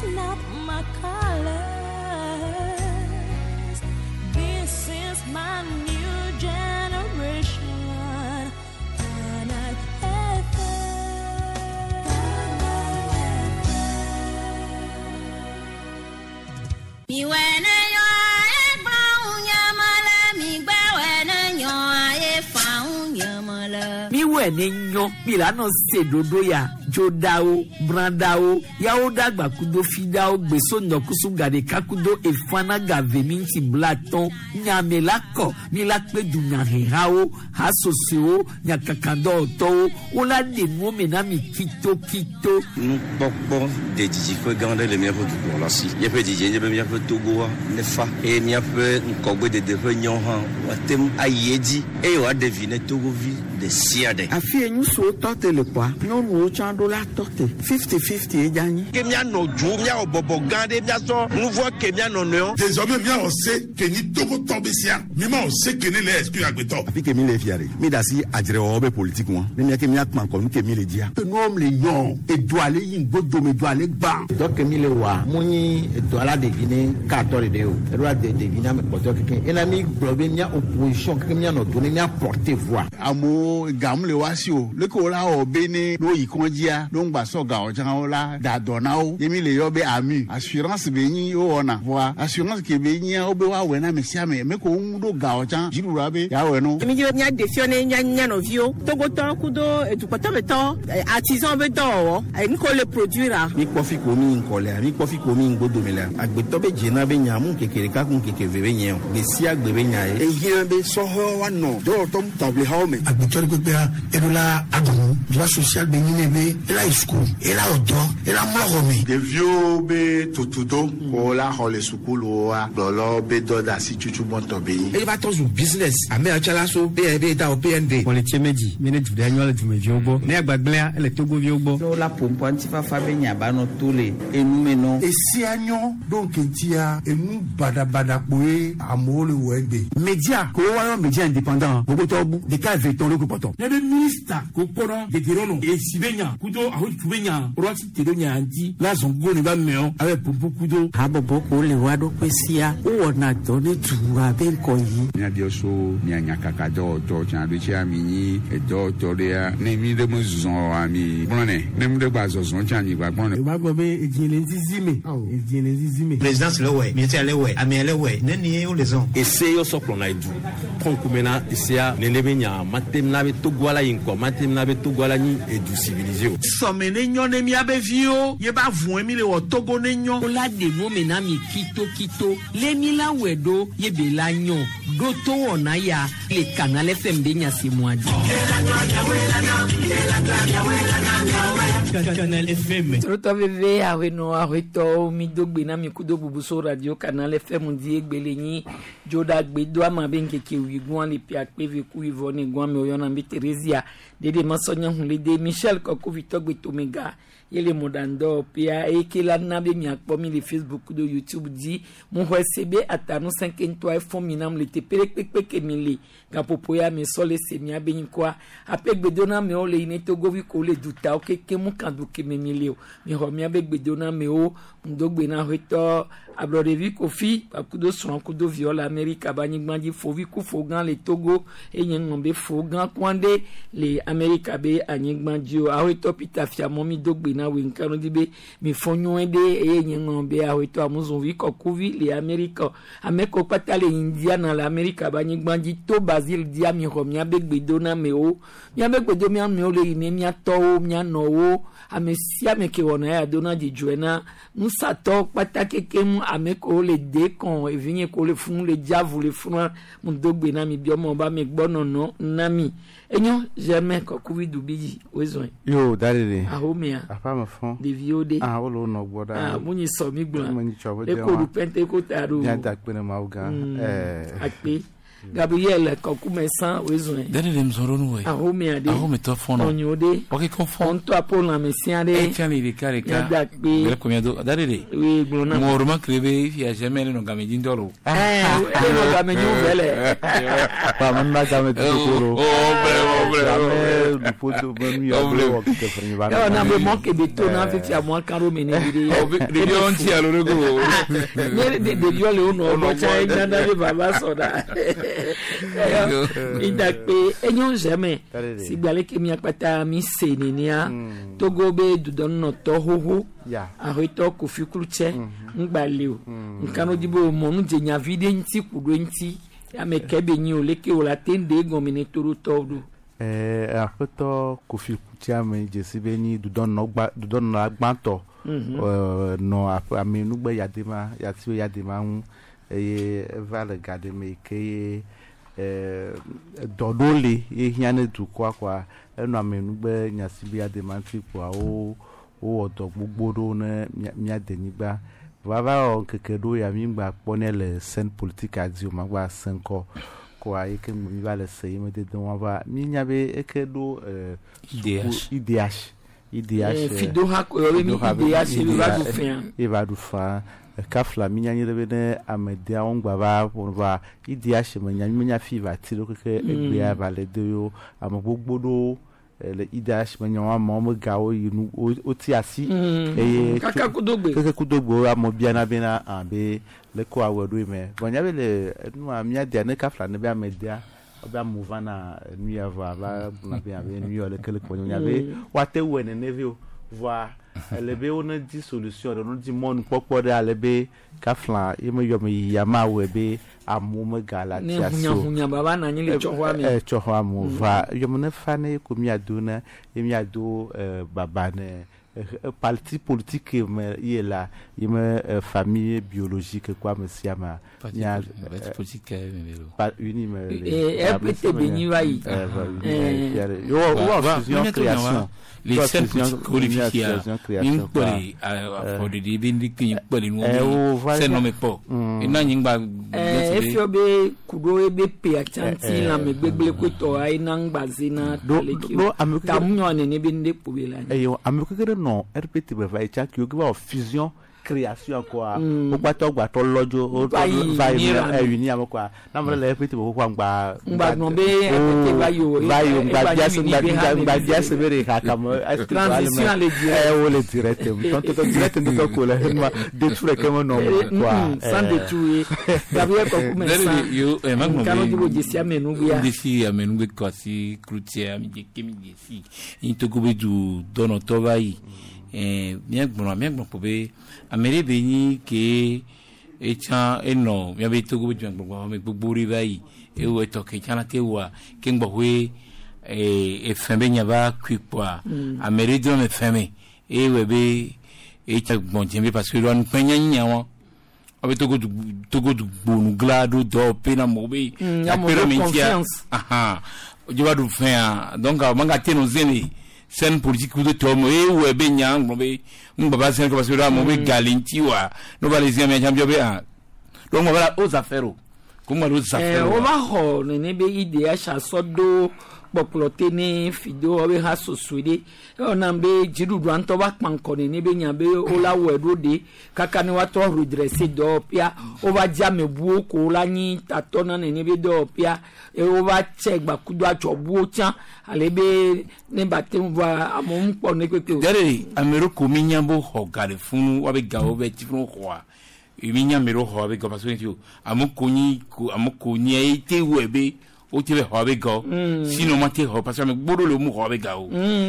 not my colors. This is my new generation. Planet Nenyo Milano Sedodo ya Jodao Brandao Yao Dagba Kudo Fidao Beso Nokusu Gade Kakudo Efana Gaveminti Blaton Nyamelako Milakpe Dunahao Hasoseo Nyakakando To Ola de Menami Kito nous bon des DJ faut garder les meilleurs pour la si il y a peu DJ il y a peu Togo ne fa et il y a peu Kogbe de réunion ha tem ayedi et on deviner Togo ville de siade afie ñu so tote le kwa no no chando la tote 50-50 e gagné kemia no ju mia obobo gande mia so nouveau kemia no no désormais mia on sait que ni Togo tombesia mi ma on sait que ne les exclu agbeto api que mi le fiare mi da si adire obe politique mo mi mia que mi akman ko mi que mi le dia que nom le yon et doit aller yin godo me doit aller ban donc mi le wa muni doit la deviner 14 de o doit deviner me poto que ena mi problème opposition que mi no donner mi apporter voix amo gam le wasio le ko la obene no ikonjia lo ngba so ga ojan la da donao yemi le yo be ami assurance be yin o ona voix assurance ke be yin o be wa we na me sia me ko ndo ga ojan jirura be ya we no mi je nya defione nya no vio togo to kudo etupoto beto artisan beto ni ko le produire mi kofi ko mi nkole mi kofi ko mi ngodo mele agbeto be jena be nya mu kekere ka kun kekeve be nya be si agbe be nya e yin be so ho wa no do to table ha me agbeto ko be edola agun la social be yin be la school e la odo e la mo mi de vieux be totudo ko la ho le school o a lolo be do da si chuchu bonto be e ba to zu business ame achala so be da o PND on le tiemeji manage de annual du meviobo ne agbagblea ele togo viobo so la pompo antifa fa be nya ba no tole enu me no e si anyo donc ntia enu bada poe amole wegbe media ko wa yo media indépendant bogo to bu de ka veton le ko poto ne be minister ko kono de girono e sibenya kudo aho tubenya rosi tedonya anti la zongo ne ba meo avec pompo kudo Habobo ko le wado kwesia o na to ne tuwa ben ko yi nya dio so nya nya kaka do to chan do chia mi ni e do to de ya ne mi de mo zon ami blone ne mu de gba zon chan ni gba blone ba gbo be ejile zizime présidence le ouais ministère le ouais ami le ouais ne ni o les on ese yo soklo na idu konkumena isia ne lebenya matem na be togwala yinko matem na be togwala ni edu civilisé o somene nyo ne mi abevio ye ba vun emi le wo Togo ne nyo ola de no menami kito le mila wedo ye be la nyo do to ona ya le canal FM de nya si moadi Canal FM Roto bebe aweno aweto mi dogbe na mi kudo bubuso radio Canal FM di egbelenyi joda gbedo ama benke ke wigun le pi akpeve ku ivoni gwan mi oyona mi Teresia dede masonya hunle de Michel Koko Vitogbe Tomega yele modando pia ekela na be mi akpo mi le Facebook do YouTube di mo hwesebe atanu 53 fon mi nam le tepere pekpeke mi le gapopo ya mi sole se mi abenyi kwa apegbedo na me o le ine Togo vi ko le duta o keke mu kandu ke me mi le o mi ho mi abegbedo na me o ndogbe na hweto abrodevi kofi akudo son kudo viola America banyigbandi fovi ku fogan le Togo enyengombe fogan kwande le America be anyigbanji o ahweto pitafia momi dogbe na winkano dibe mi fonyo ende enyengombe ahweto amuzonvi kokuvi le America ameko patale India na la America banyigbandi to Brazil dia mi ho mi abegbedo na me o mi abegbedo mi ame o le ine mi ato mi anowo amesia meke wona ya dona di joena musa to patakeke mu ameko le de kon evinye ko le fun le diavu le fun mu dogbe na mi biomo ba me gbono no nami enyo jamais ko covid bi wezon yo dalele ahomia apa ma fon de viode o lo no gboda munyi so mi gbon munyi chobo e ko du pente ko taru ya da pe na ma uga akpe Gabriel kokume san wezun dani dem zoro nu we ahome ade ahome to fono onyode o ke confond on to apona mesian de tiani de kareka le combien do dani de oui glona mo roma creve fi a jamais no gameji ndoro no gameji vele pa man ma gameji ndoro du poto mami o ke freni ba na be mo ke de to na fi a mo karo me ne de on ti alo rego de yo le no bo cha ina na le baba soda idakpe enyo jamais si gbale ke mi apata mi senenia togo be dudon no to hoho arito ko fikruche ngbale o nkano dibo mo nu je nya vide nti kudo nti ya mekebe nyi o leke o la tende gomine toro todo apeto ko fikruche ame je sibe ni dudon no agbanto no ame nu gbe yadema yati yadema va le garder me ke dodole hiane du kwa enu amenugbe nyasibi ademanti kwa o odo gbogbo do na mia denigba baba o kekedo ya mi gba pone le scène politique adi o magba senko kwa yeke mi ba le sey me de don wa mi nyabe ekedo IDH fido ha ko mi IDH ba du fin e ba du fa kafla minya nyirebe ne amedia ongba ba bonva IDH menya fi va tiro ke egbe ya vale de yo amagbogbo do le IDH menya wa mo ga o yinu o ti asi kaka kudogbo amobia na bena abe le ko awedo me bonya be le nu amia dia ne kafla ne be amedia oba mouvana nu ya va na be abe nu yo le kele ko nya be wa te wene ne vi voir elebe ona di solution no di mon popo de alebe kafla yeme yome yama webe amume gala tiaso hunya baba na nyile chohwa me chohwa mu va yomne fane ko mi aduna yemi ado baba ne parti politique me yela yeme famille biologique quoi mesiama nya politique pas uni me EPT benyi wai yo fusion création les scènes qualifiées une poli pour des bindiki une poli no c'est non mais pas et na nyingba efiobe kudo ebe pe achanti la megbegble ko to ai na ngbazi na tamunyo ne binde pobela eyo amukere no RPT be vai cha ki o gba fusion création quoi o gba to lojo o vai uni amokwa na mo le RPT bo kwa ngba no be RPT ngba biase bere ka kam transition le dire o le direct to direct ndo ko le ma de tout que mon nom quoi sans de tout Gabriel ko kuma ça yo magno kanu dibo jesi amenu ya desi amenu ko si cloutier mi je kemi jesi into ko be du dono to vai bien bon pobe amere beni ke echa eno ya be to go ju gbogbo me gbogbo ri bayi e wo to ke chana ke wa ke ngbo we fembe nya ba kwipwa amere do me feme e we be echa gbon jembe parce que ron penya nya won obe to go du bonu glado do pena mo be apero me tia aha je va du fin donc manga teno zeni scène politique de tomo e ou be nyang mo be ngba scène ko parce que mo be galinti wa no ba les amis champion be donc mo ba aux affaires comment aux affaires o ba ho ne be idea cha sodo poplote ni fido o be ha sosude o na be jirudu anto ba panko ne be nya be o la wedo de kaka ni wa to redresser do pia o ba jame bu ko la ni tatona ne be do pia e o ba che gba kudu acho bu chan ale be ne ba te wa amon po ne keke dere amero ko minya bo ho gare fun wa be ga o be ti fun ho a minya mero ho be ga parce que amoko ni e te webe o ti be ho be go sino ma te ho parce que me gboro le mu ho be ga o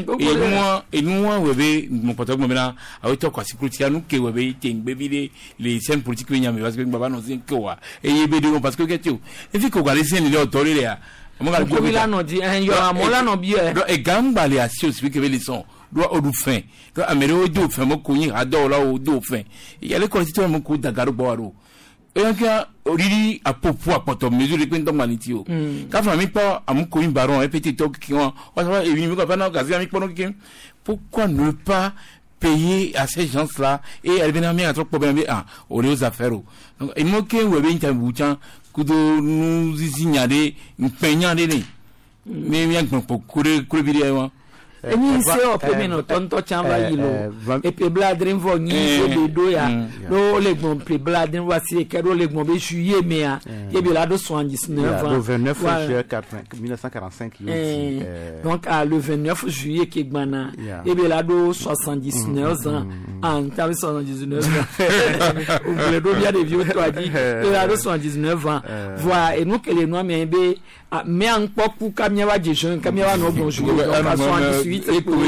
e nous webe mon pote mo na a o to kwa security anu ke webe te ngbe bi les scènes politiques nya me parce que baba no zin ko wa e ye be de parce que ke tu e fi ko ga les scènes le autorité ya mo ga ko la no di en yo amola no bi e do e gamba le asio si ke be les son do o du fin do amere o do fin mo ko yin ado la o do fin ya le ko ti to mo ko dagaru bo aro eyanka oriri apopo apoto mesure pe ndong maniti o ka fa mi pa amuko yin baron e petit to ki won o sa e mi ko fa na gazi mi pono ki pourquoi ne pas payer à ces gens-là et elle vient à trop problème aux affaires donc il mo ke we be nta buchan kudo nu zizinya de mpenya de ni me mi agbon po kure bi de won eni se o pe me no tonto chamba yilo e pe bladrin vo ni e do ya no le gbon pe bladrin wa si ke do le gbon be juillet me a e be la do 79 le 29 juillet 1945 donc le 29 juillet ke gbana e be la do 79 ans en ta 79 ans ou le do bien de vieux toi dit e la do 79 ans voilà et nous que les noirs mais be mais en poku kamia wa jeune kamia wa no bon juillet donc 78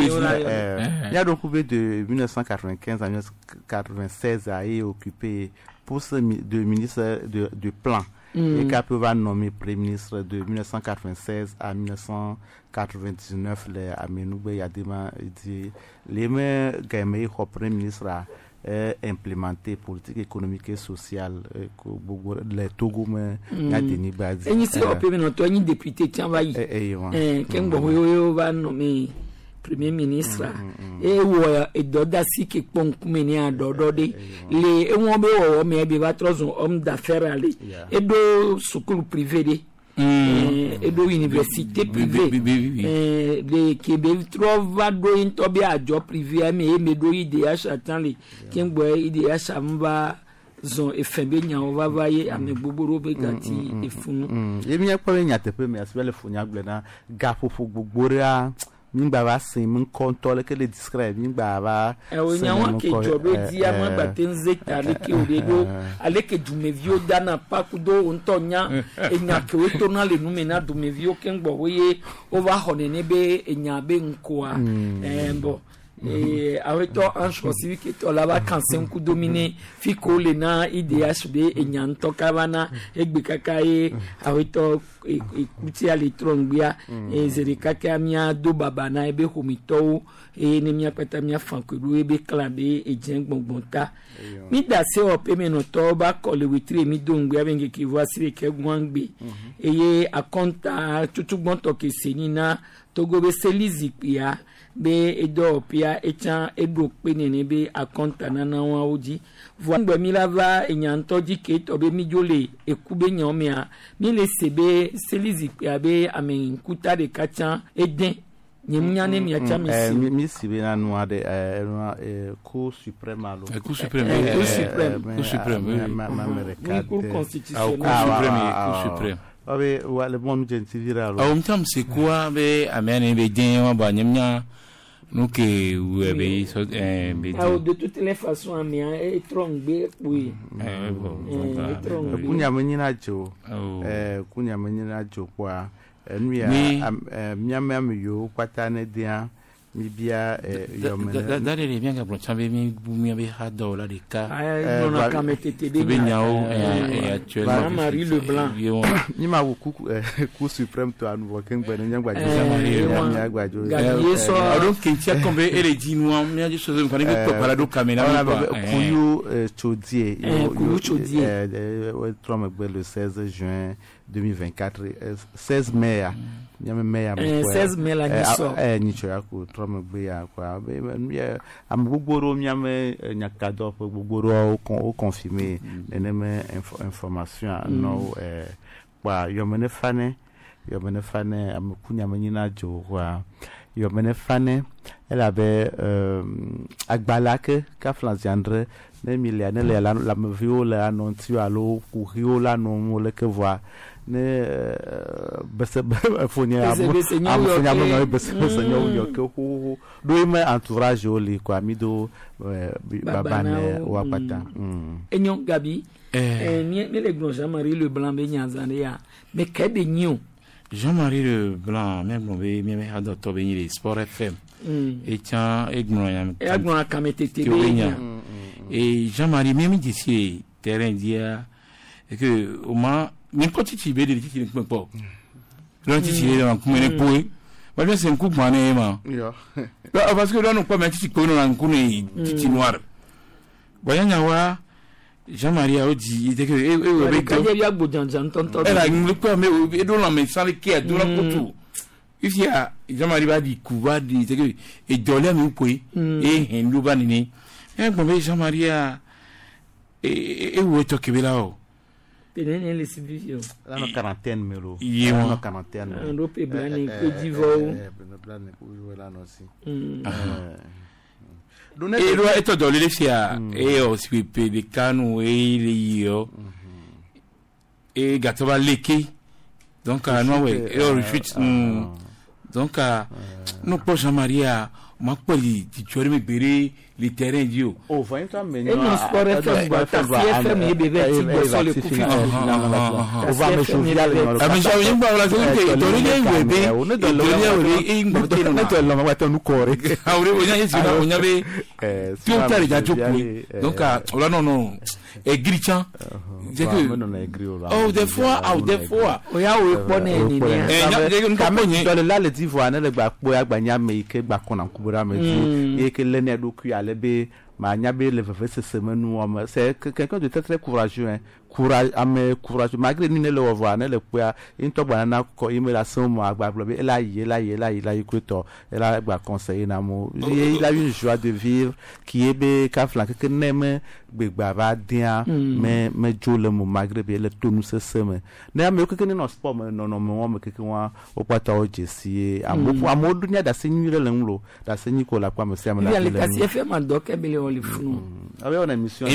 il y a donc de 1995 à 1996 a été occupé poste de ministre de plan et Cap va nommer premier ministre de 1996 à 1999 les Amenoube Yadema dit les mêmes gagnés au premier ministre implémenter politique économique et sociale les Togo mais Yadeni Badi et ni c'est au premier ministre ni député tiens va y Kengo yo va nommer premier ministre et wo e doda si ke ponkumeni a dodode le e won be wo me be ba trozo homme d'affaires ale e do school privé de et do université privée de Québec trova do into be a job privé me do IDH attend le Kengo IDH amba zon efembe nya on va vailler ame boboro be gati efunu e mi akpo nya tepe me asbele funya glena gafofo gbogbora mingba va sin mun contrôle que les discret mingba va o nyawa ke jobe di ama ba tenzeta le ke odedo ale ke dumevio dana pakudo ontonya enya ke wetona le numena dumevio kengbo we over honene be enya be nkoa bo avec un choix civique to la vacances ku dominer fiko le na IDHB enyanto kabana egbekakaye avec to ekuti ali trongbia ezerika kamia do babana ebe homito nemia peta mia fankudu ebe klabe ejengbongbonta mi da se ope menoto ba kole witri mi dongbia benge ki voici ke gwangbe eye akonta tutugbonto ke senina togo be selizipia be edo pia echa edo penene be akonta nana wa oji voangbe mi lava enyanto di ke to be mi jole ekube nyomia mi le sebe selizi pia be amen kuta de kacha eden nyemnyane mi acha mi sibe na no ade cour suprême alo cour suprême cour constitutionnelle cour suprême abe wale mon genti viralo mtam c'est quoi be amene be den wa ba nyemnya no ke we so be de toutes les façons amia e trongbe oui kunya menyina jo kunya menyina jo kwa nuya miamia yo kwata ne dia mi bia yomene dale le bien que chambe mi bumia be ha dola de ka non a kametete de nyao actuellement Marie Leblanc ni ma wuku cour suprême to anu working ben nyangba nyangba gbajo so donc kintia kombe ele di no mi aje so ko ni ko parado kamera kuyu chodie we trome le 16 juin 2024 16 mai nyame mai 16 mai la niso nicho yako trome gbe ya kwa am gbogboro nyame nyakado gbogboro o confirmer eneme information no kwa yomene fane am kunya menyina jo kwa yomene fane elle avait agbalake ka flanziandre ne miliane la viola annoncio alo kuriola no mole que voir ne bese fonia amonia mo bese senyo yo ke ho do me entourage oli kwa mido babane wa pata enyo gabi ni le grand Jean-Marie Leblanc be nyanzane ya me ke de nyu Jean-Marie Leblanc même be me ha docteur be ni Sport FM et tiens egnon kametete et Jean-Marie même d'ici terrain dia et que au moins ni ko titi be de titi ni po non titi dans kumene point ba bien c'est un coup mané ma yo parce que non pas mais titi ko non kune titi noir boyanya wa Jean-Marie a dit que be ka ya gbojanjan tonto elle a le quoi mais et dans la mais sans le qui a dans la potu ici a Jean-Marie va dit kuba dit que et dolé mi point et hindu ba ni e bon Jean-Marie a et wo to kebela o tenene le civil la no quarantaine melo Yeah. no quarantaine ndo pe blani ko divo blani ko la no si e lo eto do le sia e o si pe de kanu e le yo e gatoba leki donc no we e o refit donc no pocha Maria ma poli ti chori me bere le terrain dio o va então e no sport FM ba ta FM e bebe ti go so le ku fi o va me chuviar a me já vem para lá que tori ne bebe o ne do lo e ngbote no ne do lo ma ta no core awre o nya yesi na o nya be ti o tare ja joku donc ola no e grichan je que oh des fois o ya o po ne ni ni nya je ko mo ni do le la le divo na le gba po agbanya me ke gba kona kubura me ti e ke le ne do ku ale be ma nyabe le vefe ce semaine ou c'est quelqu'un de très courageux hein courageux malgré ni ne le voir ne le poa into banana ko immolation mo agba blobe elle a écouté elle a gba conseiller na mo il a eu une joie de vivre qui est be ka flanque que neme gbegba ba dia mais jole mo malgré be le tonu ce semaine ne me ko que no sport no mo me que wa o pata o jesi amo dunia da senyure le nlo da senyi ko la kwa me se amla le kasi FM andok ebele on le funu avec une émission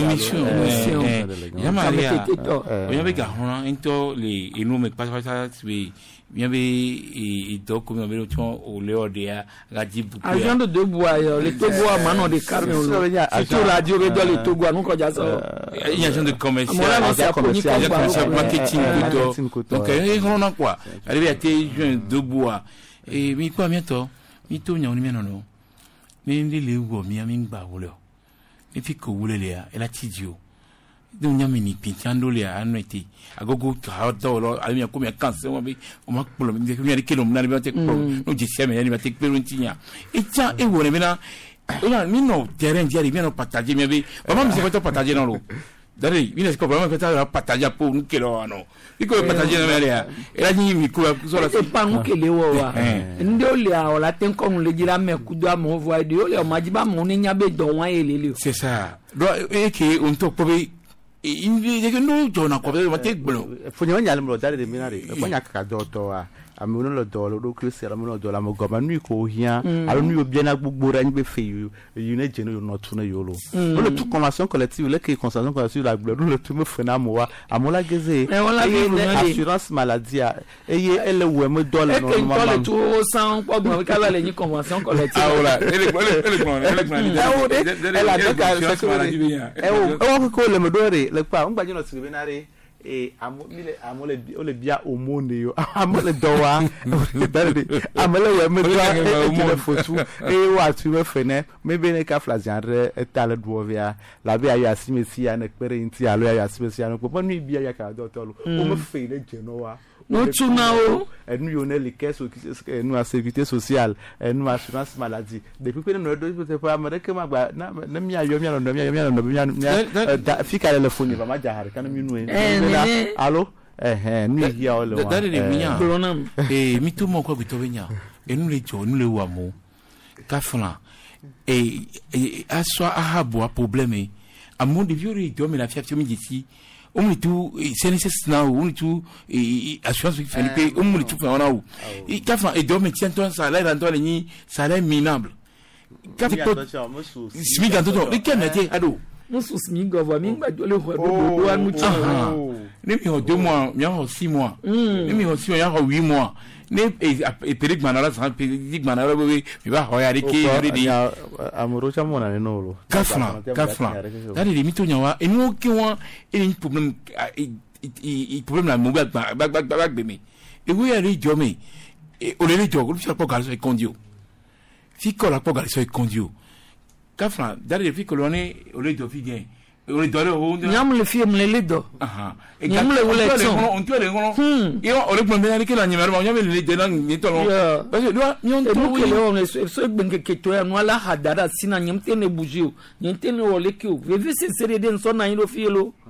ya Maria oya be ga hona into le enu me pasa be bien be e do comme me to o le odia ga jibu a jando de bois le togo a mano de carne sur radio do le togo anu ko ja so il y a genre de commercial marketing donc e hona quoi arrivé à te joint de bois et mi quoi bientôt mi to nya oni me no mi le wo mi ngba wo le e fi ko wo le ya e la tidio donc nyami ni pinchando le anweti agogo ka do lo ali mi ko mi kanse mo bi o ma polo mi mi ke lo na bi te ko no je se me ni ba te pero ntinya e cha e wo ne na ona mi no terrain dia mi no partager mi bi o ma mi se ko partager na lo dare mi ne ko ba ma fa partager po un ke lo no iko partager na me ya e la ni mi ko so la se pa un ke le wo wa ndio le a o la ten ko le jira me ku do mo vo de o le o majiba mo ni nya be don wa ele c'est ça do e ke on to ko be indi je no jona ko be ma te gblo fonyo nya le mo dare de minare ko nya ka do to wa amu no lo do lo do kristian mo no do la mo go ma nu ko hia alo nu obi na gbogbo ra nbe fe yu ne je no no tu na yolo le tout convention collective le que convention collective la gblo le tout me fe na mo wa amola geze assurance maladie eye ele we mo do le no ma le tout sans po gbo ka le ni convention collective ah voilà ele la de ka ko le mo do re le pa ngba je no siribe na re e amole ole bia omone yo amole dowa amole we me dowa e le fotu e wa tu me fene me be ne ka flazianre etale duovia la bia ya simesi ya na kpere nti alo ya simesi ya no popo ni bia ya ka do tolo o me fe le genoa no tuna o nous y on est les caisses nous à sécurité sociale nous assurance maladie depuis que nous doit pas américain ma na mi ayo mi no fika le phone ba ma jahar kan mi nu allo nous y a le dare de minya mi to mo ko bito benya nous le jo nous le wa mo ka flan aswa ahabo problème amon de vieux do me la fiaction mi ici on est tout CNSS now on est tout assurance Felipe on est tout fait on a où et quand et dorme tient ton salaire dans toi ni salaire minable quand smiga toto et quel métier ado musu smiga va mi gba le do anu ti ni mi ho 2 mois mi ho 6 mois ni mi ho 6 mois ya ho 8 mois ne e perik manara sa perik manara bobe mi ba ho ya de ke ready amoro chamo na no lo kafla dali de mito nyawa e no ke won e ni problem problem na mo ba be mi e wo ya ri jo mi o le ri jo ko fi po gal so e kondio fi ko la po gal so e kondio kafla dali de fi ko lo ne o le do fi gen o le do le o nyam le fi me le do e nyam le wole on to le ngono yo o le gbon be ke la nyimero ma nyam le de na ni to lo parce que do mi on to we le on so gbenge ke to ya no ala hadara sina nyam te ne bujio nyam te ne wole ke o ve se sere de so na yin do fi lo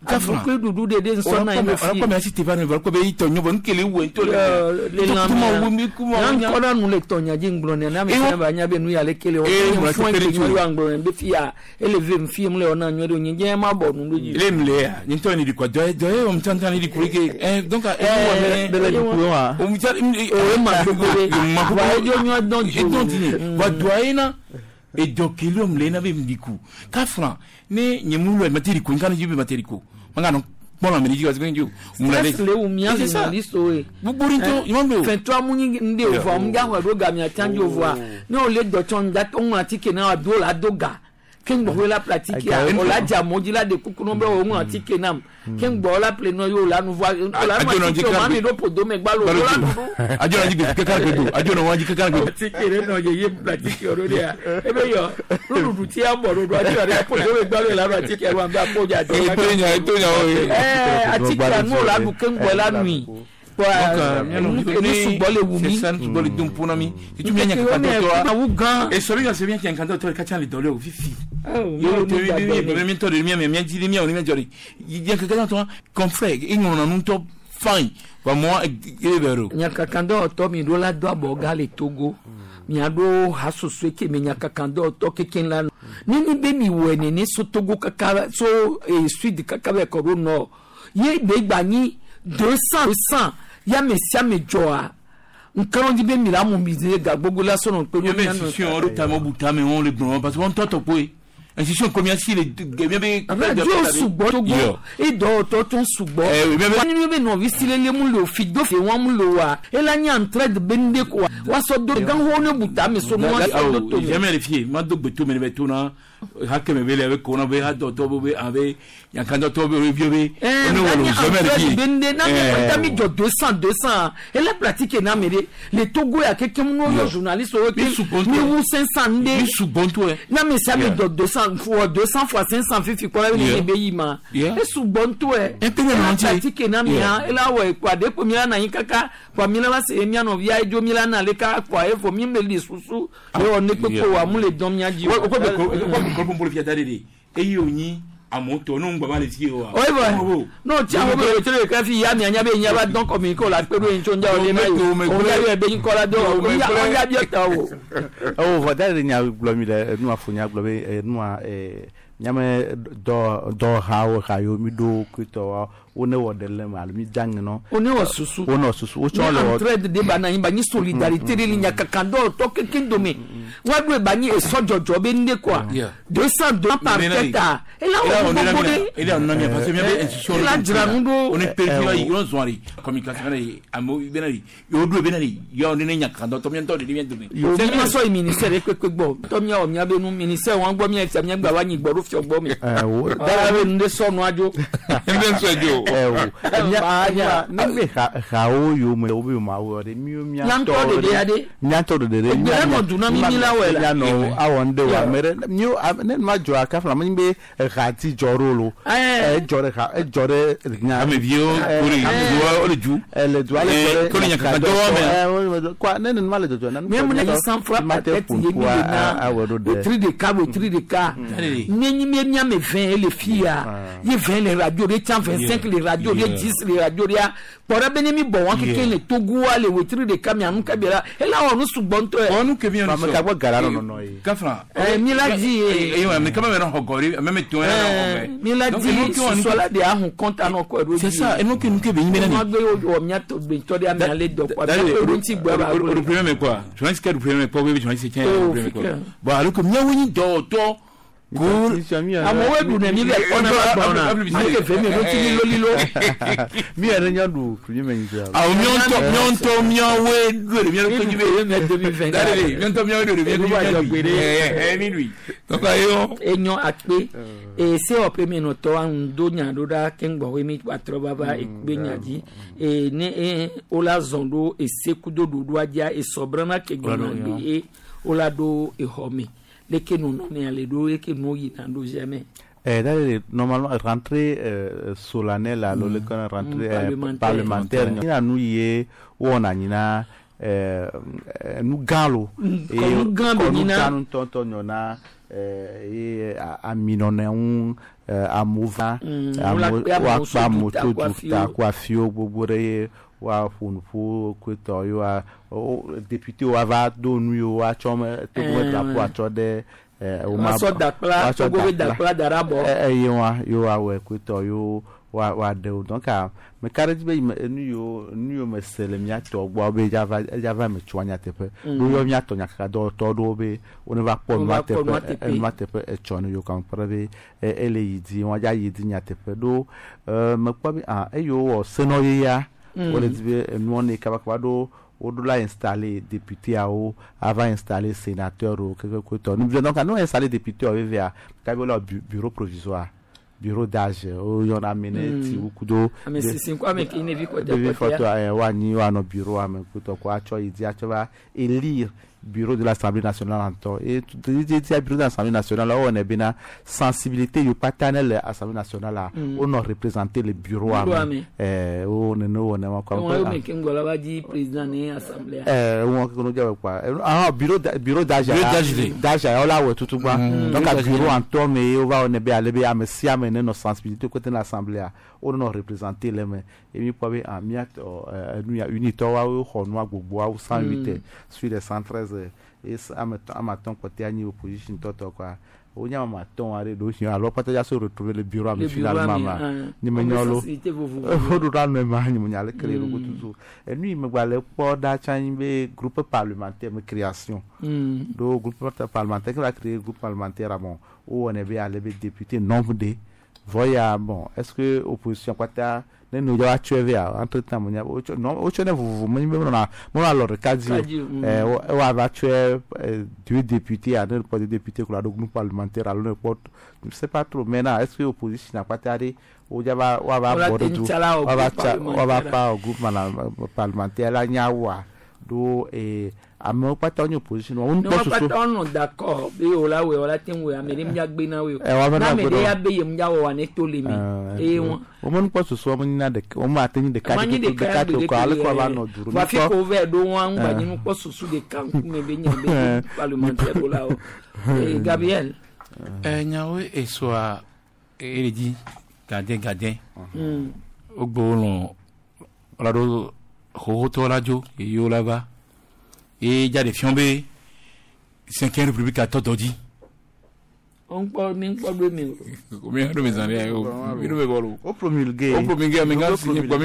Kafra ko dudu de den sona ino fi ko me si Stefano va ko be itonyo bon kele wo to le kuma wo mi kuma nya ko na nu le tonya jingbro ne na me na ba nya be nu ya le kele o fo en ke yo angbo en be fia eleve mfi mle ona nyo de nyi ma bo nu do ji le mle ya ni to ni di ko do o mtanta ni di ko ke donc de la dikuwa o mtanta o ma do ma wa de nyo don ji wa doina e dokilo mle na be mdiku Kafra ne nyemulo materi ko ngana jibe materi ko mangano bona me diga zwenju mulale le umia ni so e buburinto imambe fait toi muni nde ovo mga wa doga mi atanji ovo ne o le do ton dat on atike na do la doga ken bo la pratique o la jamoji la de kukuno be o atike nam ken bo la ple no yo la nou voit la ma mi do podo me gba lo la ajo na jiga kakar ko do ajo na waji kakar ko atike re no ye pratique o ro dia e be yo ru ti a bo ro do ajo re podo me gba lo la pratique wa ba po ja de etonya o atike no la bu ken bo la nuit c'est ça tu voles d'un pour ami si tu viens toi et celui là c'est bien qui encante toi quand il doit au fifi yo te mi to de mi di mi o ni jori il y a quelqu'un toi confrère il on en top fine pour moi il vero nyaka kando to mi do la do aboga le Togo mi ado hasoso ke mi nyaka kando to keken la ni be mi wene ni so Togo kaka so sud kaka be ko no ye be gba ni 200 ya mesia mejoa nkaro di be mira mo mize ga gbogbo la so no pe yo me si on rota mo buta me on le bron parce qu'on toto poe institution combien si les bien be jo subo Togo e do to ton subo ni be no vi sile le mu lo fi do fe won mu lo wa e la nya entre de bende ko wa so do gan ho ne buta me so mo so do to jamais vérifier ma do beto me beto na hakeme bele avec ko na be ha do to be ave yakanda to be review be on wolo jamais vérifier bende na mi do 200 et la pratique na mere le Togo ya keke mu no journaliste o ke ni mu 500 nde ni subonto na me sa me do 200 fois 550 kwa ni be yima e subonto e pe na pratique na mi ha ela we kwa de ko mi na yin kaka kwa mi na ba se mi no via ejo mi la na le ka kwa e fo mi me li susu e o ne pe ko wa mu le don mi aji ko pour fiata dede e yoni amoto no ngba male ti o no ti awo be tere ka fi ya mi anya be nya ba don ko mi ko la pe ro yin chonja o le mai o ya be yin ko la do o ya bi o ta o vodare nya glomi de nu afunya globe nu nyame do hawo kayo mi do kwito one wodele mal mi jang no one osusu o chole o trade de bana yin ba ni solidarité li nya kakando to kekindo mi wa do ba ni esojojo be nde kwa 200 par teta e la o bo de ele on na parce que mi be institution la dranundo on est perdu yo zoari communication ni amo benari yo do benari yo ni nya kakando to mi ndo de mi ndo mi c'est ma so ministère kwekwe gbo to mi o mi abe nu ministère wan gbo mi e mi gba wa ni gbo fi ogbo mi da be nde so no ajo nde so ajo nya nbe khawo yo me obi ma wo de mi nyanto de de nya duna mi la wela no awon de wa mere mi ne ma jo aka fla mi be khati jorolo jore nya me bio kuri o le ju le do ale ko nya ka do me kwa ne ma le jo na me mo ne san fra patet ye mi na tri de ka ni nya me 20 le fia ye 20 le radio de 25 le radio de 10 le radio dia pora benemi bo wan keke le Togo ale wetri de kamia nu kabira ela onu sugbonto e onu ke bien so ka gbo gararo no Kafra mi la di me kama me no hogori me to mi la di so la de ahun konta no ko ro c'est ça et no ke be yin na ni magbe o mi ato be to de amale do kwa ro ti gbo ba ro premier me quoi je pense que le premier pas oui je pense que le premier quoi bon alors que mi awoni do cool amowe du ne mi le ona ba na mi ke fe mi no ti lilo mi ere nya du kunye menja mionto miawe du mi ko jibe me 2020 dale mionto miawe du mi ko jibe mi lui donc ayo enyo atpe e se o premier no to an do nya do da kengbo we mi patro baba e gbe nyaji e ne ola zondo e sekudo do adia e sobrana ke gona e ola do e homi les que nous on est allé do et que nous y n'ando jamais d'ailleurs normalement rentrée solennelle là le rentrée parlementaire ni anu ye wona nyina nu galo nu ganu tonto nyona aminone un amova wa moto ta kwa fio gbogbo wa funfu kweto yo député wa va donu yo wa chome to go ta po achode o ma so dakla to go dakla darabo yo wa we kweto yo wa de donc me carré be nu yo me sele mi ato gbo be java me chwanya tepe do yo mi ato nyaka do to do be on va po ma tepe e chonu yo kan prebe ele yidi won ja yidi nya tepe do me po bi yo o seno ya on dit nous on est capable de la installer député ou avant installer sénateur ou quelque chose. Nous venons donc à nous installer député vers bureau provisoire, bureau d'âge où on a mené beaucoup d'eau. Mais c'est quoi mais qui ne vit quoi de photo wani wa no bureau à me kuto kwa cho idi acho va élire bureau de l'Assemblée nationale en temps et tu dis bureau de l'Assemblée nationale là on est bien sensibilité du paternel à l'Assemblée nationale là on a représenté le bureau on est quoi on est kingola va dire président de l'Assemblée on ko no jawe quoi bureau d'âge on là ouais tout quoi donc à bureau en temps mais on va on est bien aller bien mais si amener nos sensibilités côté de l'Assemblée on a représenté les mais et mi po be amiat nous ya unito wa ho no agbogbo wa 108 sur les 113 et amaton côté ani opposition toto quoi o nya amaton are do si alors peut ya se retrouver le bureau am finalement ni me nyolo o do ran me ma ni mo nya le créer le tout et lui me gbalé po da chan be groupe parlementaire me création do groupe parlementaire qui va créer groupe parlementaire à bon où on est bien aller député nombre de voya bon est-ce que opposition kwata ne no ya cheve entre temps mo nya o chone vous mo na alors recadre wa va tuer deux députés à ne pas de députés pour la groupe parlementaire alors n'importe je sais pas trop maintenant est-ce que opposition n'a pas tardé o ja va border tout va pas au groupe parlementaire la nyawa do amo pata ni opposition on no pata on d'accord be o la we o la tin we amere mi agbe na we na me de ya be yem ja wo ne to le mi won o mo npo so mo ni na de o ma ateni de ka ko ale ko ba no duru wa fi ko ve do wan gba ni npo so de kan ku me be nya be parlementaire o la o Gabriel nyawe e so a ele di gardien o gbolon la do ho to la jo e yo la ba et il y a des fiambés 5e république à Tododi on parle même pas de mieux combien de mes années au promulgué mais bon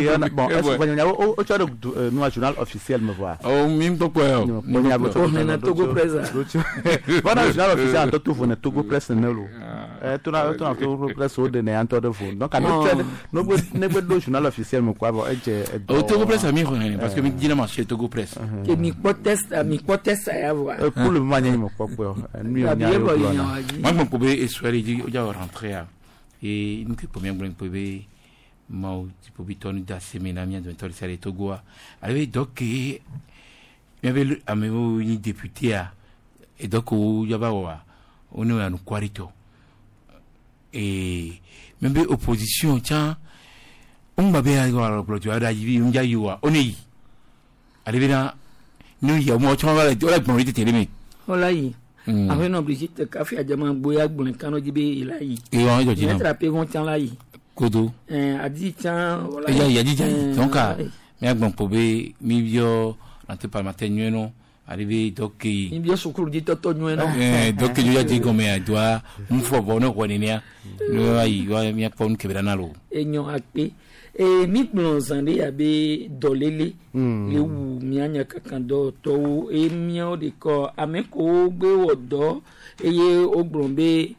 au tu as le journal officiel me voir même pas quoi on est Togo Presse voilà le journal officiel tout vous Togo Presse nelo tu as Togo Presse au de ne de vous donc no le journal officiel me quoi au Togo Presse ami parce que me dit na chez Togo Presse que mi proteste à avoir pour le moment il me quoi moi pobe eswari di oja rentrer et nous que premier blanc pobe mau tipo bitoni da semina mia de tori sare Togo avait donc il y avait un député et donc il y avait on est en quarito et même opposition tiens on va bien avoir le projet da yivi unja yiwa oni arrivé là nous il y a moi tu vas la bonité télé olayi avec non Brigitte café à diamant boya gbon kan oji be ilayi et on jo jina traper vont tiens là yi kodo a dit tiens voilà il y a dit donc mais bon pobe mi bio entre parlementaire nueno arrivé donc mi bio sukuru di toto nueno donc je ya dit comme a doit mfo bono ko ni nia no ayi wa mi pon kebra na lo enyo akpe e mi blonzande abe dolele le wu mi anya kakando to e mi o de ko ameko gbe odo eye ogbronbe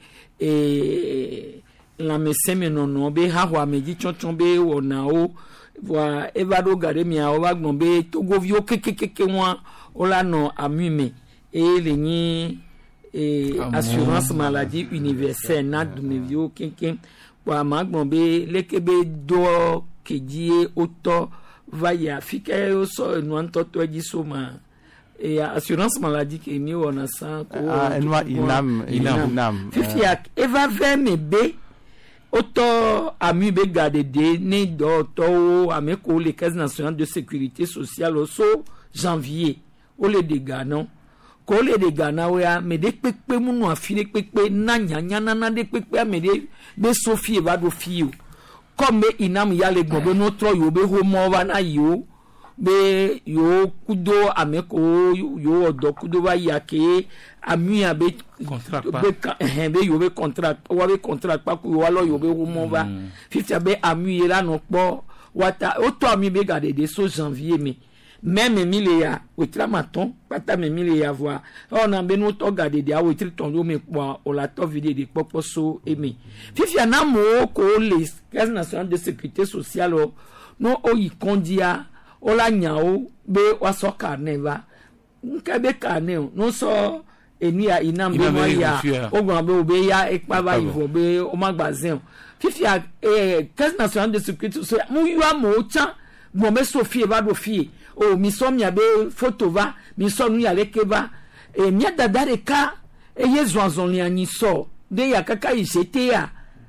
la meseme nono be hawa meji chonchon be wona o wa evado gare mi a o wa gbonbe Togo vio kekekeke won o la no amume e le ni assurance maladie universelle na dumevio kenken wa magbonbe lekebe do kejie oto vaya fike so no antoto ejisoma et assurance maladie que ni on ça ko inam fifiak eva vmb oto ami be garde de ni do to ameko les caisses nationales de sécurité sociale so janvier o le de Ghana ko le de Ghana ya me de pepe mu no afire pepe na nyanya na de pepe me de be Sophie va do fio comme inam ya le gbobe no tro yo be ho mo wa na yo be yo kudo ameko yo odo kudo wa ya ke amu ya be contract be yo be contract wa be contract pa ku wa lo yo be ho mo wa fifi be amu ye la no po wata oto ami be gade de so janvier mais même milia o tramaton pata me milia voir on a beno to gade de a o triton do me po o la to vidéo de popo so emi fifi anamo ko les caisse nationale de sécurité sociale no o ikondia o la nyao be wa so carneva nka be carne no so eni a inam be mo ya o gwan be obe ya ekpa ba ivo be o magazin fifi a caisse nationale de sécurité sociale mu yu amo cha mo me Sophie va do fie o mi so mi abe photo va mi so nu ya lekeba e mi dada de ka e yezwanzon li ani so de ya kaka ijete ya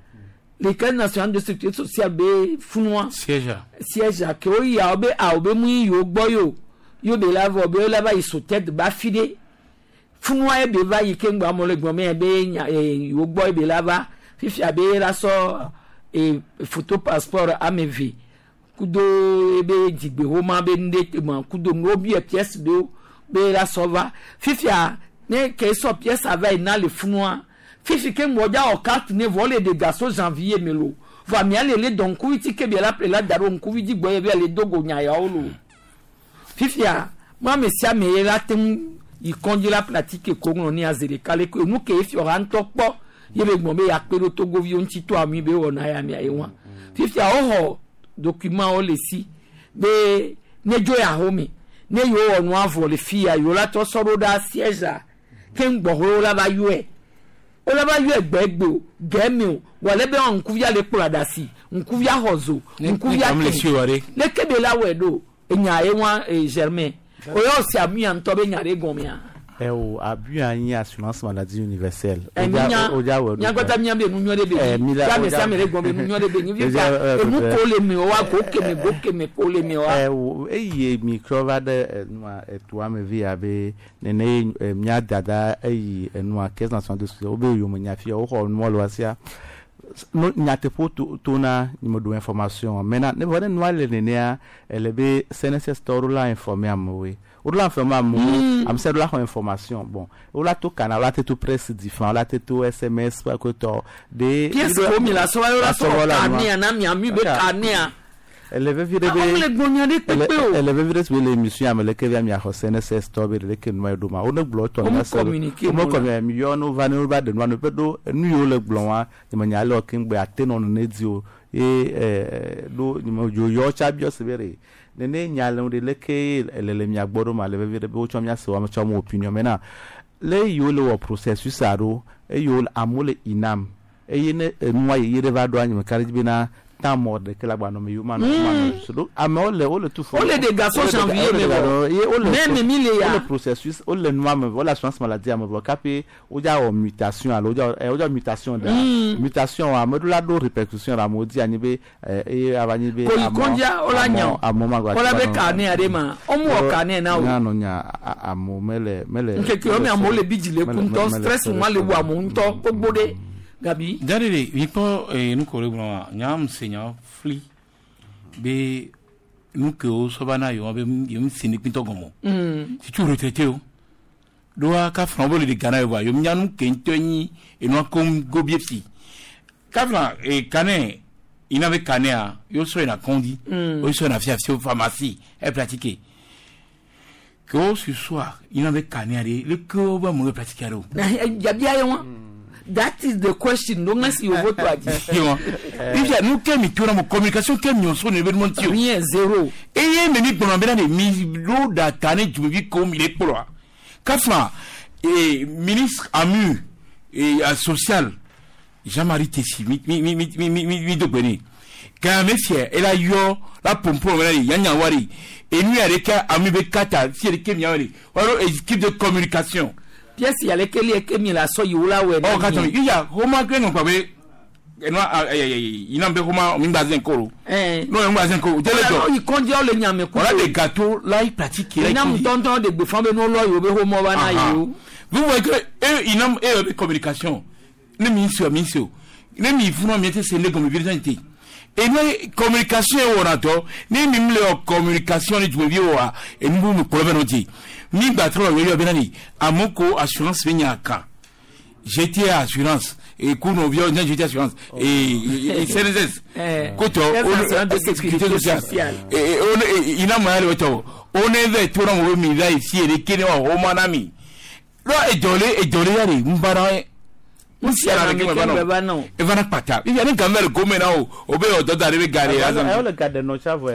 le caisse nationale de sécurité sociale be funwa siège que o ya obe mu yo gbo yo be la vo be la ba iso tête ba fide funwa e be va yi kengba mo le gbon me be yo gbo e be la ba fifi abe la so e photo passeport amevi kudo ebe digbe homa be ndete man kudo no bi pièce do be la sova fifi a ne ke so pièce ava na le funwa fifi ke moja o carte ne volé de gaso janvier melo va mi aller donc kuiti ke be la pe la daro nkuwi digbo e be le dogo nya ya olo fifi a moi mesia me la tem i konji la pratique ko ngoni azere kale ko nu ke fi oran tokpo ye be gbon be ya pe lo togo vi on ti to ami be wona ya mi ayewa fifi a oho document o le si be ne jo ya homi ne yo onu avo le fia yo la to soro da siège ken gbo la ba yo e o la ba yo gbegbo gemi wale be on kuvia le plada si nkuvia hozo nkuvia le kebe la wedo enya ewa Germain o yo si amu ya nto be nyare gomia o abu anyi assurance maladie universelle nya gota mi ambe nunyo de be ya me sa mere gombe nunyo de be ni vi fa e mu ko le mi o wa ko ke me ko le mi o ye microba de noa etua me vi abe nene mia dada noa caisse nationale de sécurité obe yo nya fi o ho no lo asia no nya te po tona ni mo do information maintenant ne vone noa le nene elle be CNSS toro la informer amwe ou la information am c'est la information bon ou la to canal la tout presse différent la tout SMS pas que to de pièce comme la so la so kania na mi ami be kania elle veut virer elle veut virer sur l'émission am le que via mi a CNSS to be le que no do ma on no bloto na so mo comme million no va no ba de no pe do nu yo le blon wa de manya le kin gbe ateno no nedio do ni mo yo cha bio sebere nene nyalon de leke le mi agboro ma le vere be o chomia se wa ma chomo opinion mena le yo le wo processus aro e yo amole inam e yene nwa yire va do anyi me bi na temps mort de que la bano me yo mano so amole o le tout fo o le de garçon janvier même le processus o le noa me voilà chance maladie am vo capé o ja o mutation alo o ja mutation da mutation a modula do répercussion la modi ani be e avani be konja o la nyaw amoma gwa o la be kane adema o mo kane na o no nya amomele nke ki o me amole bijile kunto stress mo le wa mo nto pogbode Gabi Darele ipo nous ko rebon nyam senya fli be nous que o sobana yo be yum sini pinto gomo si tu retraité o do aka frambo le Ghana yo ba yo nyanu kentonyi eno kom gobiepsi kavla kane ina be kanea yo so na kondi o so na fiafio pharmacie et pratiquer que o ce soir ina be kanea le ko ba mo pratiquer o ya bia yo that is the question don't ask you what to adi if ya nous kemi tuna mo communication kemi on so ne be mon tio rien zéro et ye me ni bono be na de mi lo da tane jubi ko mi le pro kafna ministre amu et social Jean-Marie Tessi mi do beni quand monsieur elle a yo la pompo wari yanya wari et nous avec amu be kata si elle kemi wari waro équipe de communication pièce ya lekeli ekemi la so yula we oh kato iya homa keno kwa be il n'a pas comment on va koro non on va koro il conduit le nyame ko voilà des gâteaux là il pratique il n'a tonton de befambe no lo yo be ho mo bana yo vous voyez que il n'a communication ne ministre ne mi funo mi c'est les communication et nous communication on a to ne mi le communication ni tu vois et nous me problème on dit mi battre le yo benani amoko assurance vignaka j'étais assurance et kuno bio non j'étais assurance et CNSS koto de sécurité sociale et il a mal auto on est vers tout le monde là ici et kene o manami lo e dole yari mbara si ala ke non e vana pata il y a un camel comme là au be o doda rebe gari azam le garde no chavo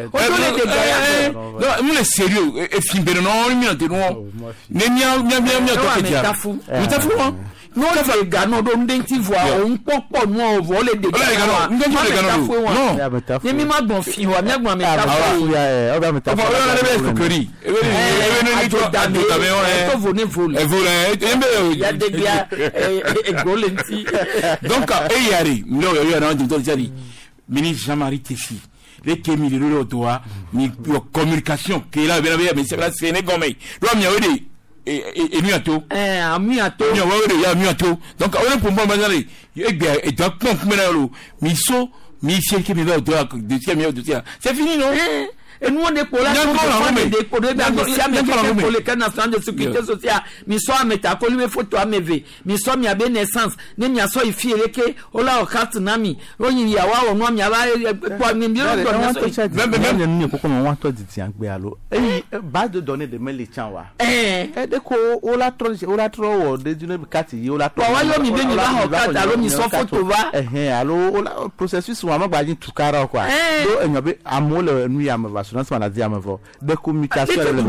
non mu le sérieux e fimbe no mi no te no ne mia to ke dia mitafu no le gano do ndenti voix on popo no o vo le de gano non ne mi ma bon fi wa mi agbon mi tafu ya o ba mitafu o le be kokori e ni to da to vo ne vole e vole ya de bia e golenti donc e yari no yo na to jari ministre Jean-Marie Tessi les kemi le doa ni communication que là mais c'est là c'est né comme lo mi awede et miato amiato mi awede ya miato donc on est pour moi mazali e gbe e doit pompe menalo mi so mi c'est que mi va doa de c'est fini non et nous on est pour la de pour de pour le canal national de sécurité sociale mi so ameta ko lui photo ameve mi so mi abe naissance ne mi aso ifiere ke ola o carte nami oyin ya wa onu mi aba po mi bi même ni ko ko mo wa to di ti an gbe alo base de données de mele chan wa de ko ola tro wo de june carte yi ola to wa yo mi be ni ba o carte alo mi so photo va alo ola processus wa ma gba yin tukara kwa do enyo be amole nu ya ma assurance maladie à m'avoir de communication avec le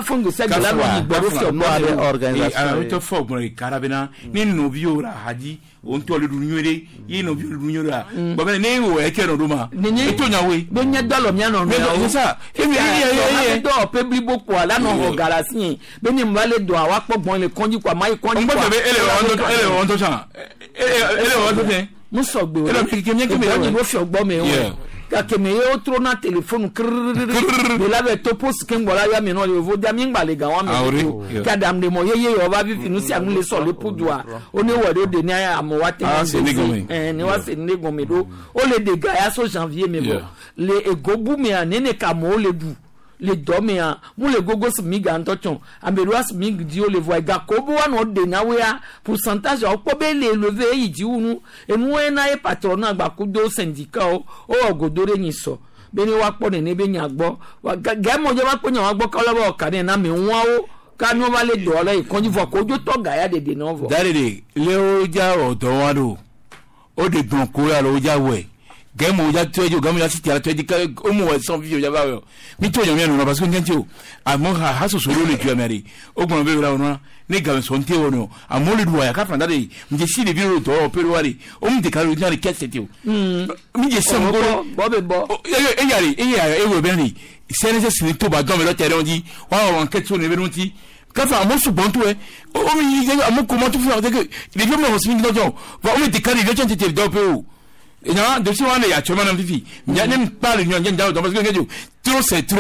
organisation to fo bon carabina ni no biora hadi on to le dunyore yi no bi dunyora ba bene ne wo e ke no duma ni to nyawe be nya dalo mia no c'est ça e mi ye do pebli boko ala no galasin be ni mbale do awa pogbon le konji kwa mai konji kwa ele on to chan ele on to ten mo so gbe ele mi ke mi ke mi no fi ogbo me que me otro na téléphone de la ve topo skin bola ya me no le vo dia mi ngba le gan wa me ka dam de mo yeye yo ba bi finu si amu le so le podua o ne wo de ni amo wa te ni wa se ne gome do o le de ga ya so janvier me bo le egobu me anene ka mo le du le domea mu le gogo smiga antochon ameruas mig dio le voix ga ko bo no de na we a pourcentage o po be le lever yi di unu enu na e patron agba ku do syndicat o ogodore yin so be ni wa po ne be nya gbo ga mo je wa po nya wa gbo ka lobo ka ne na me won o ka no ba le do le ikonji fo ko jo to ga ya de no vo darede le o ja o do wa do o de gbon ko ya lo ja we gemo ya tojo gamo ya siti ala toji ka omo wa son video ya ba yo mi tojo mi no parce que njanti amo ha so solo le tu meri ogbon be ra no ne ga so nte wono amo le duwa ya ka fanda de mi si le video to o pero wari o mi de ka ro ni ke seti o mi je se ngoro bo e yari wo be ni senese sini to ba don me lo tere on di wa on ke so ne be no ti kafa amo su bonto o mi je amo comment tu faire que les gens me resmi no jo va o mi de ka ni le chante te do pe o et non de si on est à chemin en vivi il y a même pas le nyon dans parce que trop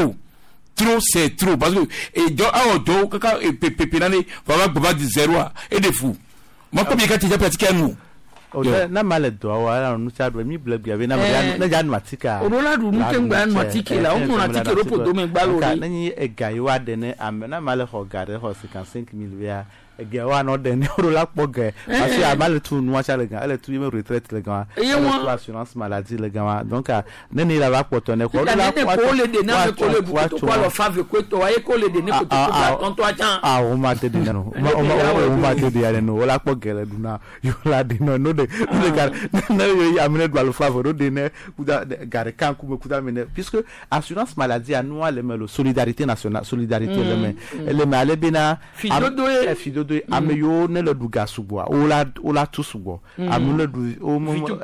c'est trop parce que et do a do kaka pepinane va ba de 0 et de fou moi comme il y a déjà pratiqué nous na male do wa no cha do mi blab ya na na ja matika o la du mu tengba matike la o na tike ro podo me gba lori na ni e ga yiwa de ne am na male ho ga de ho 5,000 via e wa no de ne ro la poge parce que amale tu no cha le ga ele tu me retraite le ga tu assurance maladie le ga donc ne ni la va poto ne ko la ko le de na ko le bu to ko lo fave ko to wa e ko le de ne ko to la tonto ajan o ma te de no o ma te de ya no la poge le du na yo la de no de gar na yo amene do lo fave de ne kuda gar kan ku kuda mene puisque assurance maladie a nous le solidarité nationale solidarité le mais ale bina fido dodo ame yo ne le duga sugbɔ ola tu sugbɔ ame le du o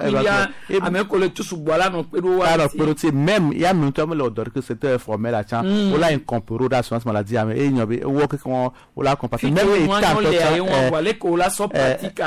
ame ko le tu sugbɔ la no pedo wa alors pedo ti même ya me to me le odor que c'était formel la chan ola incorporé d'assurance maladie ame e nyobe wo ke kon ola compenser même état on va le ko la so pratique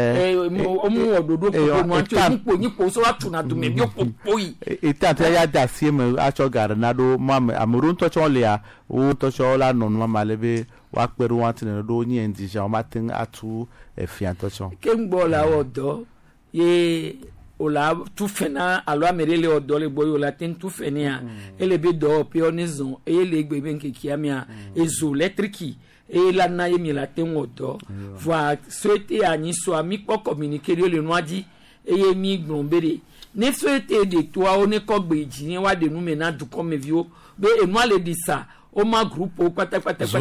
o mu ododo ko no anto ni po so wa tu na do me bio popoi état ya da si me a cho garnado mam amurun to cho le ya o to cho la no no malebe wa peru wanti ne do ni endija o matin atu fian to cho ke ngbo la odo ye ola tu fena alo amerele odo le boyo la ten tu fenia ele be do pionizon e le gbe ben ke kiamia ezo electrique e la na ye mi la ten odo va souhaiter ani so ami po communiquer le noadi e ye mi gbombere ne souhaiter de toi o ne ko gbeji ni wa de nu me na du comme vio be e moi le dit ça o ma groupe o pata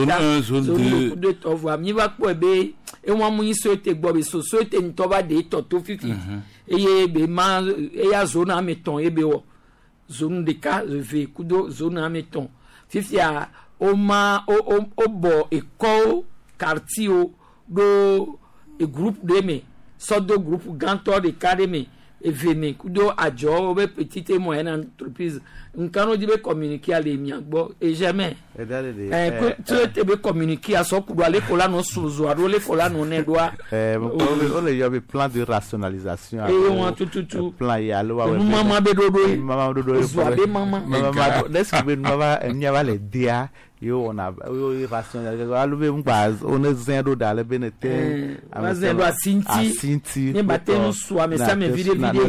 zone de to voix mi va ko be e won mu yin souhaiter gbo be so souhaiter ni to ba de to to fifi e ye be ma e ya zone ameton e be wo zone de ka ve kudo zone ameton fifi a o ma o bo e ko quartier do e groupe de me so do groupe gantor de cadre et venez kudo ajo be petite et moyenne entreprise nkano di be communiquer à les miagbo et jamais tu te be communiquer à so kudo ale kola no suzo ado le kola no ne doa on le y avait plan de rationalisation et on tout plan ya lo wa maman be dodo maman laisse que maman nya va le dia yo on a yo rationalisation alu be mbaz on zendo dale benete zendo asinti ni batenu swa me sa me vide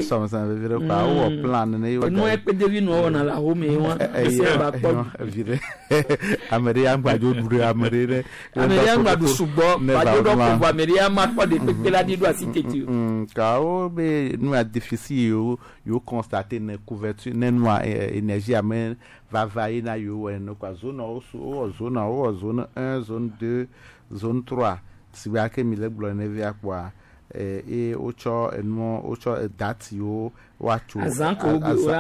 kwa o plan ne yo no e pede vi no na la home won se ba po vide ameria ngbajo dure ameria ngbajo subo bajo do ko ameria ma ko de pepela di do asiteti ka o be no a difficile yo constater ne couverture ne no énergie amen va vailler na yo no kwa zone zone 1 zone 2 zone 3 si ba ke mi le glo ne via kwa e ocho enmo ocho date yo wacho azanko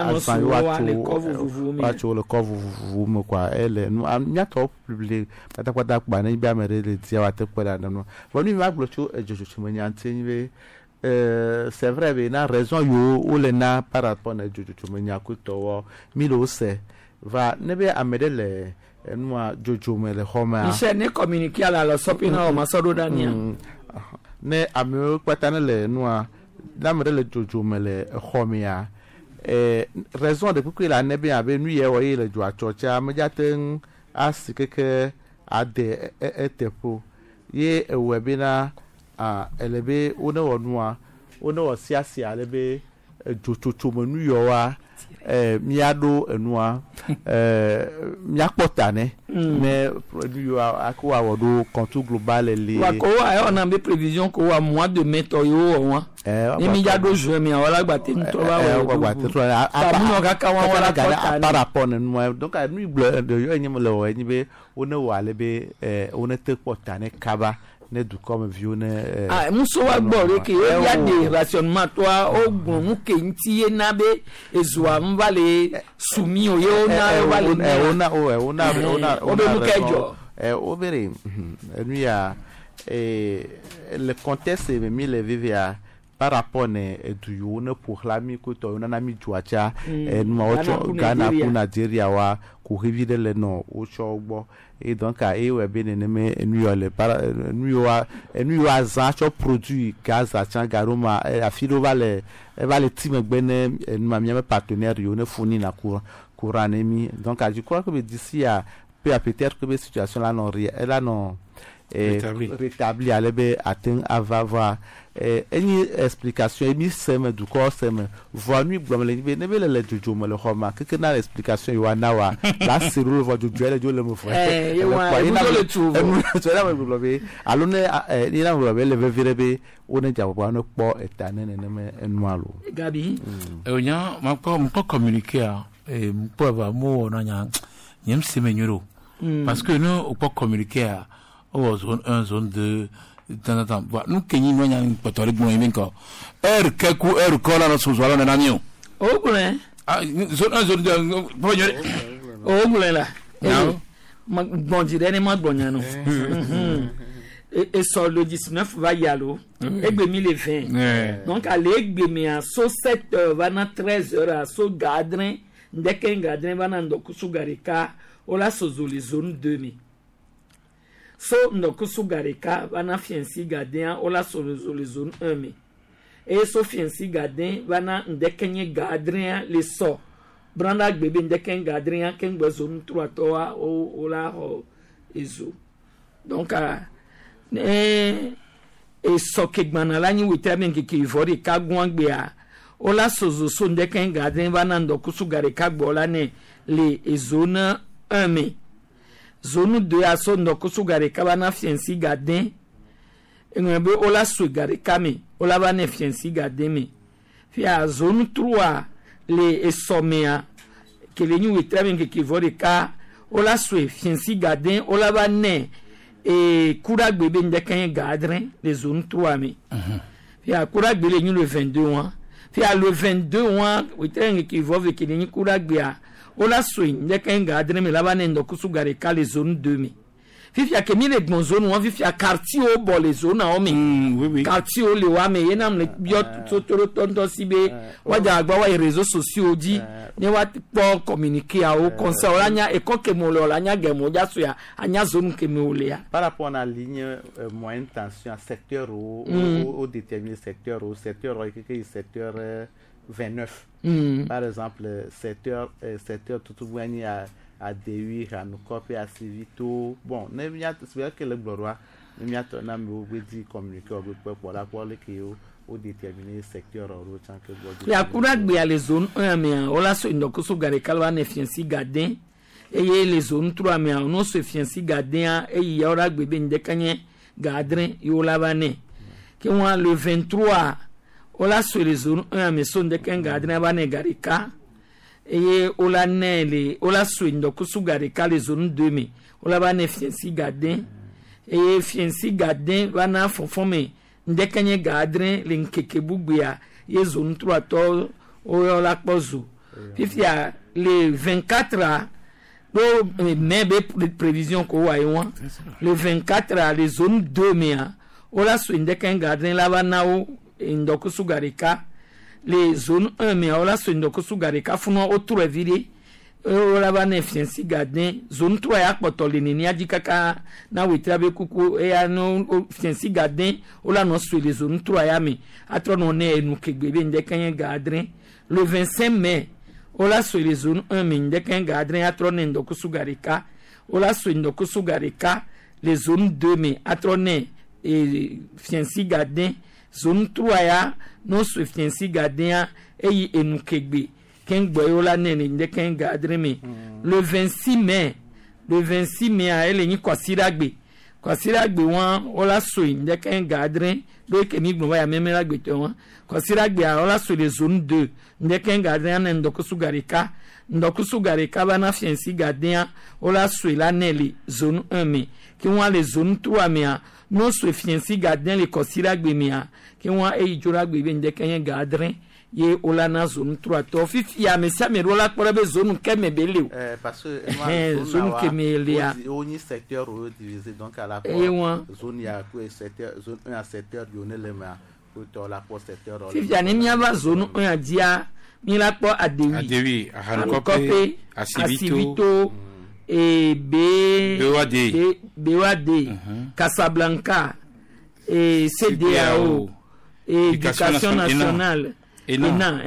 wacho le cover vous me kwa ele no nya to public pata kwa na bi amere le tia wa te kwa na no bonu mi maglo cho ejojo chimanya ntenwe c'est vrai be na raison yo o le na par rapport na ejojo chimanya ko to mi lo se va nebe amere le enwa jojo me le homa ise ne communiquer ala lo sopina o masodo dania ne ame kwatane le noa damre le jojo me le homia raison de pourquoi la ne bien ave nuye wo le jo achocha me jaten asikeke ade etepo ye ewebina elebe one wonua one wo siasia lebe jojojo me nuyo wa miado enua miakpotane mais produit akwa wodo compte global li wa ko wa on a be prévision ko wa mois de mai to yo won ni mi jado juin mi wala gba te nto wa amuno kaka wa wala gana par rapport no donc a nu bleu de yo enyim le wo enyibe one wa le be one te potane kaba ne du comme vieux ne muso wa gbore ke ya de rationnement toi ogun ke nti na be ezua mvale sumi o yo na wale ona obe mukejo obere lui a le contexte me le vivia par rapport ne du yo ne pour la mi ko to na mi juacha no ocho Ghana pour Nigeria wa ko revide le no ocho gbo et donc a e we be ne me nu yo le para nu yo azan cho produit gaz a chan garoma a filo vale team gbene ma mi partenaire yo ne fournit na courant mi donc je crois que d'ici à peut-être que situation là non rétabli à l'ebe atteint avoir any explication emi sem du corps sem voix nuit blom le ne be le jojo mo le homa que na explication yo na wa la sirulu voix jojo le jo le mo frère le tout so la mo blobe alone ni na blobe le verebe one jabo no po etane ne me enwalo gabi onya ma ko communiquer mo va mo na nya nyem semenyoro parce que nous on peut communiquer zone 1 zone 2 dans nous kenyi no nya potore gbo yin ko keku ko la no so la na nio o gure zone 1 zone 2 bo nyore o gure la ma gbonjire ni ma gbonya no et sort le 19 va y aller et gbemi le 20 donc aller gbemi à so 7h va na 13h à so gadrin ndeken gadrin va na ndokusu garika ola sozo les zone 2000 so ndokusu garika va na fianci gadin ola sozo les zone 1000 et so fianci gadin va na ndeken gadrin les so branda gbebe ndeken gadrin ken gbe zone 3 toa ola ezo donc e sokegmana la ni witamen ki vori ka gwangbe ola sozo so ndeken gadin bana ndokusu gare ka gbola ne le zone 1 me zone 2 aso ndokusu gare ka bana fianci gadin ngbe ola su gare ka me ola bana fianci gadin me fi a zone 3 le somea ke le ni witamen ki vori ka ola su fianci gadin ola bana et Kouragbe ndeken gadrin les zones 3 mais fia Kouragbe le le 22 ans fia le 22 ans witeng qui va avec ni Kouragbe ola swing ndeken gadrin mais là-bas ndokusu gare ka les zones 2 mais fia que mi le bon zone on fia quartier au bol les zones en mais quartier au le wa mais yenam le biot totoro tonto sibe waja agba wa réseaux sociaux di ne wa po communiquer au conseil olanya e ko ke mo le olanya gemo ja so ya anya zone ke mo le ya par rapport à la ligne moyenne tension secteur au déterminer secteur qui secteur 29 par exemple secteur tout boani à D8 à nous copier à Civito bon ne vient c'est vrai que le gloire ne vient na me dit communiquer pour la pour le qui au déterminer secteur au tant que ya Kouragbe ya les zones 1 mais ola so ndokusu gare kalwa ne fianci gadin et les zones 3 mais on se fianci gadin et ya ora gbebe ndekanye gadrin yola bane ki won le 23 ola so les zones 1 mais so ndeken gadrin bane garika et ola nele ola so ndokusu gare ka les zones 2 mais ola bane fianci gadin et fianci gadin bana fonfome ndekanye gadrin linkeke bugbeya ye zone 3 to oyola kpozu fifia le 24 do mebe prévision ko wa yon le 24 les zone 2 mea ola so ndekanye gadrin laba nawo ndokusu garika les zone 1 mea ola so ndokusu garika funo otro vire ola bana fianci gadin zone 3 ya kpotole ni ajikaka na witrabe kuku e ya no fianci gadin ola no sur les zone 3 ya mi atro no ne enu kegbebe ndekanye gadrin le 25 mai ola sur les zone 1 mi ndekanye gadrin atro ne ndokusu garika ola sur ndokusu garika les zone 2 mi atro ne fianci gadin zone 3 ya no sur fianci gadin e enu kegbe ken gboyola nene ndeken gadre me le 26 mai a ele ni kwasiragbe won ola so ndeken gadre do ke mi gbo ya memela gbe te won kwasiragbe a ola so les zone 2 ndeken gadre na ndokusu garika bana fianci gadin ola so la nele zone 1 me ki won les zone 3 me a no so fianci gadin le kwasiragbe me a ki won e joragbe be ndeken gadre ye olana zone 3 to fifi ya mesia me rola kporebe zone keme bele parce que zone keme lia oni secteur au divisé donc à la zone ya ko secteur zone 1 à secteur yonele ma ko to la ko secteur fifi ya ni aba zone 1 a dia mi la po adewi Hankope Asivito et BWAD Casablanca et CDAO et Éducation nationale Ena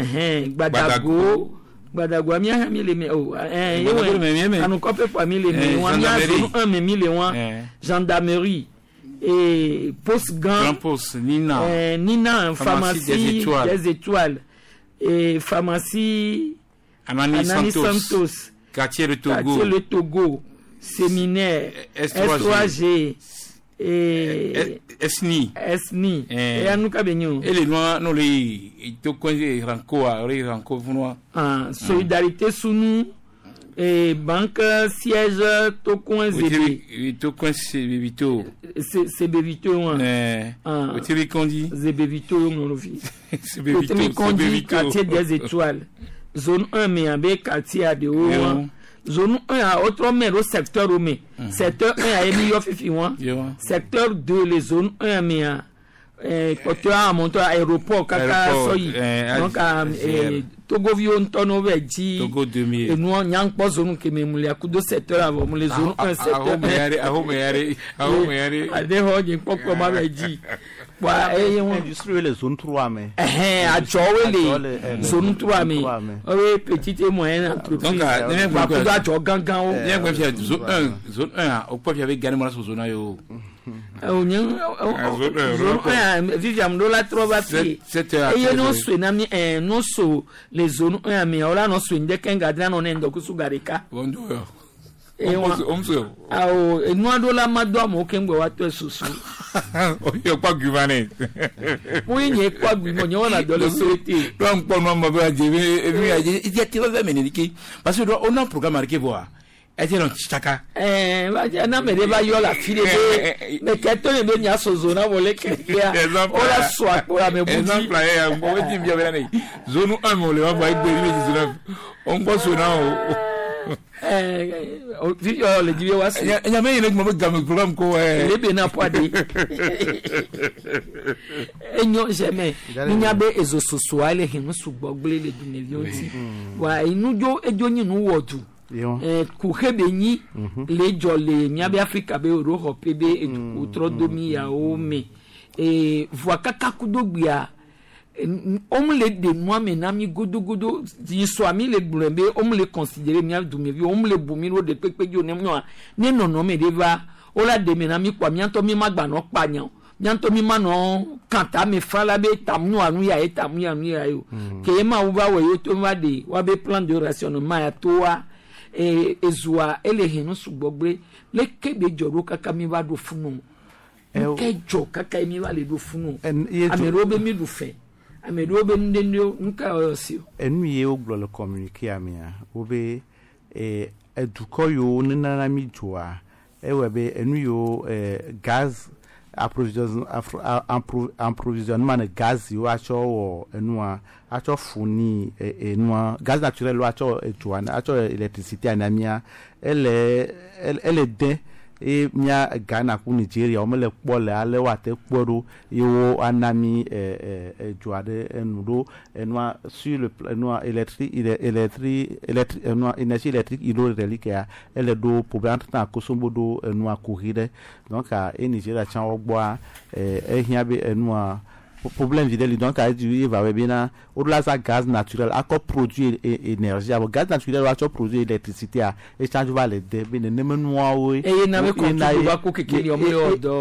Gbadago amia mi le me Hankope pour mi le me wanya zone 1 me mi le wan gendarmerie et poste Grand Poste Nina pharmacie des étoiles et pharmacie Anani Santos quartier le Togo séminaire S3G et Esni et anuka benyo et les noirs no le to konje ranko funwa solidarité sunu et banque siège to konze to konse bebito c'est bebito o tiri kondi zebevito no vi c'est bebito quartier des étoiles zone 1 mais avec quartier de haut zone 1 a autre mais au secteur au mais secteur 1 a émis yo fifi won secteur 2 les zones 1 mais quand tu as monté aéroport kaka soyi donc Togo vio ntono veji Togo 2000 et nous on yang po zone ke memuli akudo secteur avant les zones 1 secteur aho meyari ade ho je poko ma veji wa industrie les zones 3 mais a jowele zone 3 mais oui petite et moyenne entreprise donc ne ba ko da jo gangan o ne ko fi zone 1 o ko fi avec gane mo la zone yo zone 1 viviam do la trova fi e no so na mi no so les zones 1 mais ola no so inde kenga dra no ndo kusugarika bondo omso awo enu do la mado mo kengbe wa to susu o yo pa guvane mo yin pa gbu mo nyo na do le soti do n po no mo ba je mi aje ti ti ba me ni ki parce que on a un programme marqué voir et non chaka ba na me de ba yo la file de me keto ne be nya sozo na wole ke ya o la so akora me bu exemple ya mo we di bi ya ni zone 1 mo le ba gbe ni zone on po so na o video le diwe wasi nya me ne mo gam program ko le be na poade enyo jeme nya be ezo sosuale hinu sugbogbele le dunelio ti wa inujo ejo nyinu wodu ku hebenyi le jole nya be Africa be ro hope be utro domi ya o me voa kaka kudogbia le de moi menami godo di swami le blembe le considérer mi adumi le bumiro de pepejo ne mo ne no me deva ola de menami kwa mi anto mi magba no panyan mi anto mi mano kanta me fala be tamu anu ya yo ke ma uba we yo to ma de wa be plan de rationnement ya to wa ezua ele hinu sugbogbe le kebe joro kaka mi ba do funu kejo kaka mi ba le do funu amerobe mi do fe amedo be ndenyo nka osio enu ye oglo le communiquer amia obe eduko yo nana mi joa ewebe enu yo gaz approvisionnement gaz yo acho enu acho funi enu gaz naturel acho etuana acho électricité anamia elle de e mia Ghana ku Nigeria o mele kpo le ale wa te kporo yo anami joade enudo enwa sur le enwa électrique enwa énergie électrique hydroélectrique ya ele do problème ta kosombo do enwa courir donc a Nigeria chan ogboa ehia be enwa problème vidéo donc a dit va bien au-delà ça gaz naturel a quoi produire énergie avec gaz naturel va produire électricité a échange va les de ben ne menwa oui et na me contrôle va ko kekeli o me odo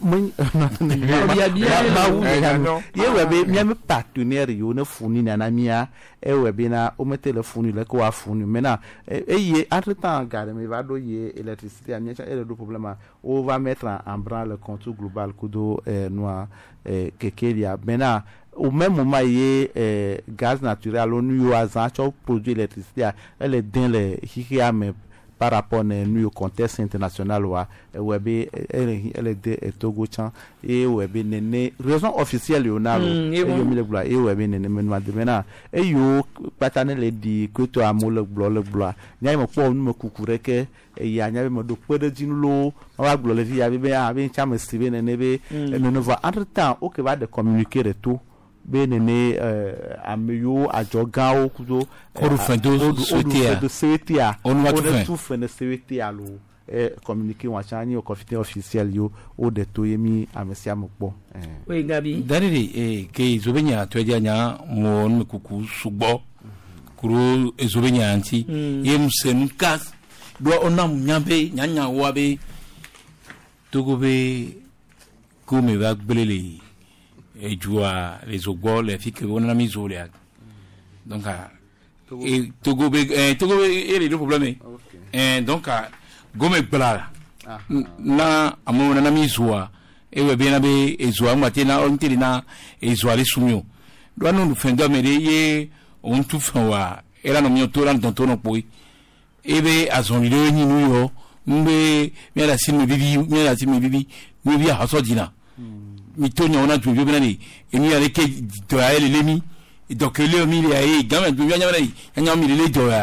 ye we be mi partenaire yo ne fourni na mia e we be na o mettre le fourni le ko wa fourni maintenant et entre temps garde me va do ye électricité a mia e le problème on va mettre en branle le contour global kudo noir kekelia maintenant au même moment il gaz naturel on yo azan produit électricité elle est dans les hikia mais par rapport au contexte international wa webe elle est de Togo chan et webe nene raison officielle yo na yo mi le bla et webe nene menwa de mena e yo patane le di que to amole bla nya mo po mo kukure ke ya nya be mo do pede jinlo wa bla le via be be chama sibe nene be ne va entre temps o que va de communiquer de tout benene ameyo ajogao kudo korufendo souhaitia on va tout faire ne souhaitia lo communiquer wa chani au comité officiel yo o de toyemi amesia mokpo oui Gabi dariri ke zobenya twedia nya mo nkuku sugbo kuro ezobenya anti yemsen kas do onam nyambe nyanya wabe togobe comme va gbelele et joua les ogbo les filles que on a mis au léa donc et Togo et les deux problèmes donc gomme bla na amo na mis oa et we bien abe ezoa mate na on telina ezoa les soumio do non fendo me ye on tout fa era no mio toran tonto no poi ebe azon ile ni nuyo mbe mi la simi bibi mi bi ha so dina mi tonya ona tu bi benani emi ale ke do ele lemi donc ele mi le ai gamen bi nya mi le do ya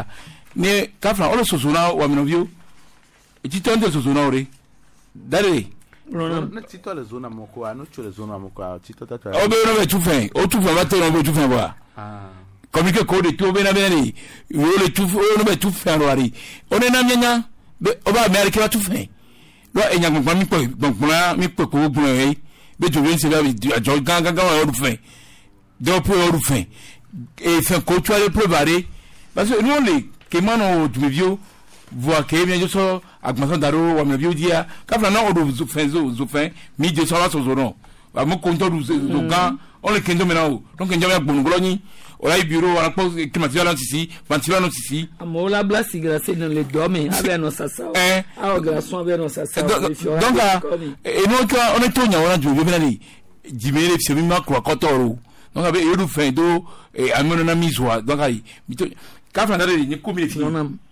ne kafra olo sosona wa minovio etito nde sosona ore dare na tito le zona moko anu cho le zona moko tito tata obe no be tufen o tufen ba te no be tufen ba comme que code to be na be ni wo le tufen o no be tufen ro ari one na nyanya be oba america ba tufen lo enya gbon mi pe ko gbon e be jo be se ba ajo gangan wa ro tufen do po ro tufen e fait ko tu aller préparer parce que nous les que mano du vieux voir que bien je so augmentation daro wa me vieux dia ka fla na o do fin mi je so la so non ba mo konto do gan on le kendo menao donc nja ya gbonuglo ni o la bureau wa po climatisation là ici ventilation ici amo la blasi grâce dans le domaine avec nos sasa a organisation avec nos sasa donc et nous on est tonya on a du vieux menani jimele se mi ma kwa kotoro donc avec yodu fin do et amono na mizwa donc ai mito ka fa ndare ni ko mi fi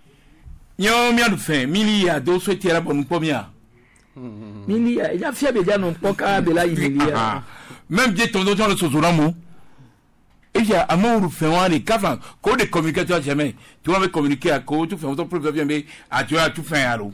nyo mi adu fin milia do so tiera bon pomia milia ya fia be ja no poka be la milia même je ton dans le sozoramo et ya amour fin wani ka fa ko de communicateur jamais tu vas communiquer à ko tu fais ton preuve bien mais à tu as tout fin alo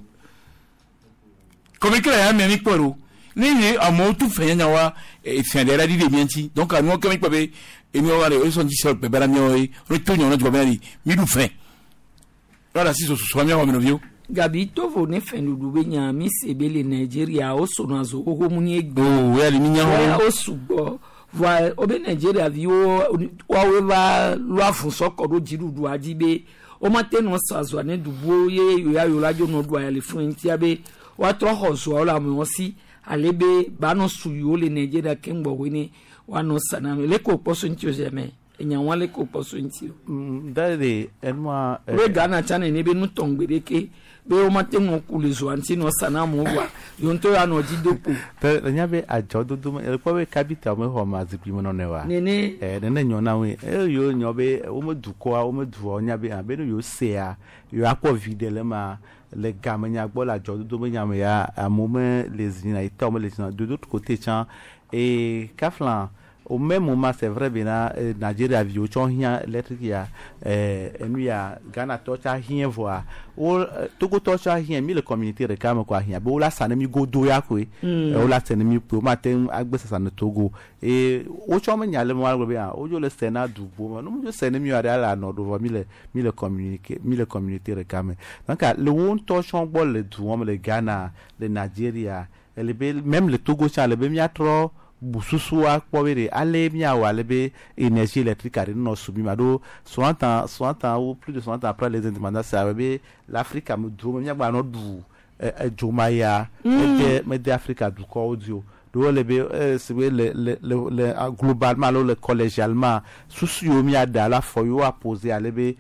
communiquer ya mi poro ni amour tout fin nya wa e fin de la di de mienti donc à nous comme pe et mi wa le son dit sur pe bela mi o le tonyo na tu ba mi du fin voilà si so so mi wa mi no vieux gabi to vo ne fin du be nya mi se be le Nigeria o so na zo ho mu ni egbe o ya le mi nya o sugo va o be Nigeria vi o we va lo afun so ko do jiru du ajibe o ma te no sa zo ne du bo ye yo ya yo la jo no do ya le fun ti abe wa tro ho so la mo si alebe ba no su yo le Nigeria kemgbo we ni wa no sana le ko poso nti o jeme enya wa le ko poso nti dare enwa we Ghana chane ne be nu tongbedeke be o mate mo kulizo anti no sana mo wa yo nto ya no jidopo pe nya be ajo dodo e po we capital mo ho ma zipi mo no ne wa nene nene nyo na we yo nyo be o mo duko o mo du o nya be abe no yo se ya yo akọ videle ma le gamenya gbo la jo dodo mo nya me ya amome les ina ita mo les ina de l'autre côté tiens et kaflan au même moment c'est vrai bien Nigeria vio chon hia électrique ya enu ya Ghana tocha hia voa o Togo tocha hia mi le communauté recame quoi hia bo la sanemi godo ya ko o la sanemi po matin agbesa san Togo et o chon me nyale mo algo bien o jo le Sénat du bo no mo jo sanemi ya la no do mi le communauté recame donc le won tochon bol le du on le Ghana le Nigeria même le Togo cha le be mi atro bususua kwere ale miawa lebe énergie électrique ari no subima do 60 ans ou plus de 60 ans après les indépendances arabe l'Afrique am do miagba no du jomaya de Africa du ko audio do lebe c'est le globalement le collégialement soucio miada la foyo a poser alebe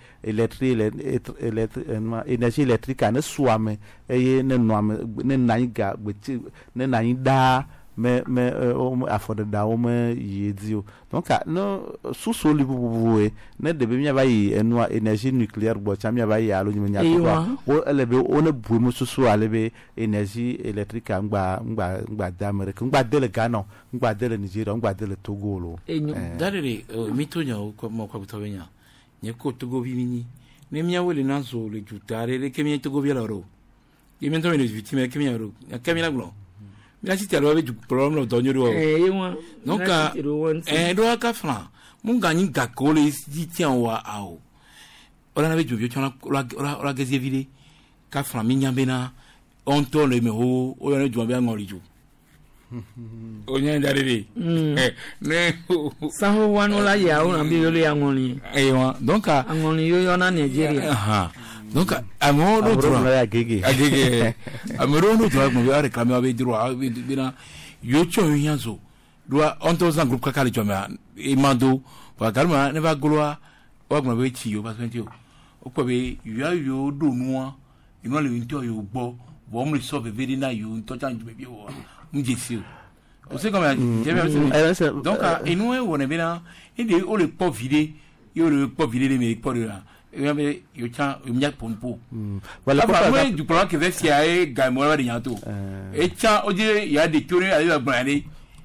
énergie électrique ne soame e ne noame ne naiga ne naida mais afode da o me yedio donc no suso libubuwe ne de be mi abayi enwa énergie nucléaire bo cha mi abayi alo nyime nya ko o elebe o ne bu mu suso alebe énergie électrique ngba d'Amérique ngba de Ghana ngba de Nigeria ngba de Togo lo dalere mi to nya ko mo ko to benya nye ko Togo bi ni ne mi awele na so le jutare le kemi Togo bi la ro yemi to ne victime kemi ro kemi la glo la cité alors avec du problème le donner donc doit ka franc mon gagne gako les dit tiens wa ao on avait du vieux la gazier vidé ka franc minyambena on tourne le méro on a du bien ngoli ju on y a d'arriver ne sa ho wanu la ya o na bi yo le ngoli donc ngoli yo na Nigeria donc amo no droit agege amoro no droit mo ya réclamer avec droit bina yo cho yanzo droit on to san groupe kakale choma e mando ba garma ne ba gloa o gbo be chi yo ba senti o ko be yo do nuwa ino le nti o yo gbo bo mo so be very na yo to chan ju be bi o njesi o se comme donc ino e wona bina inde o le po vide yo le po vide le me po yo cha mnya pompo voilà moi du plan que vesia e gaimo la de nyato e cha oje ya de tore ale la brane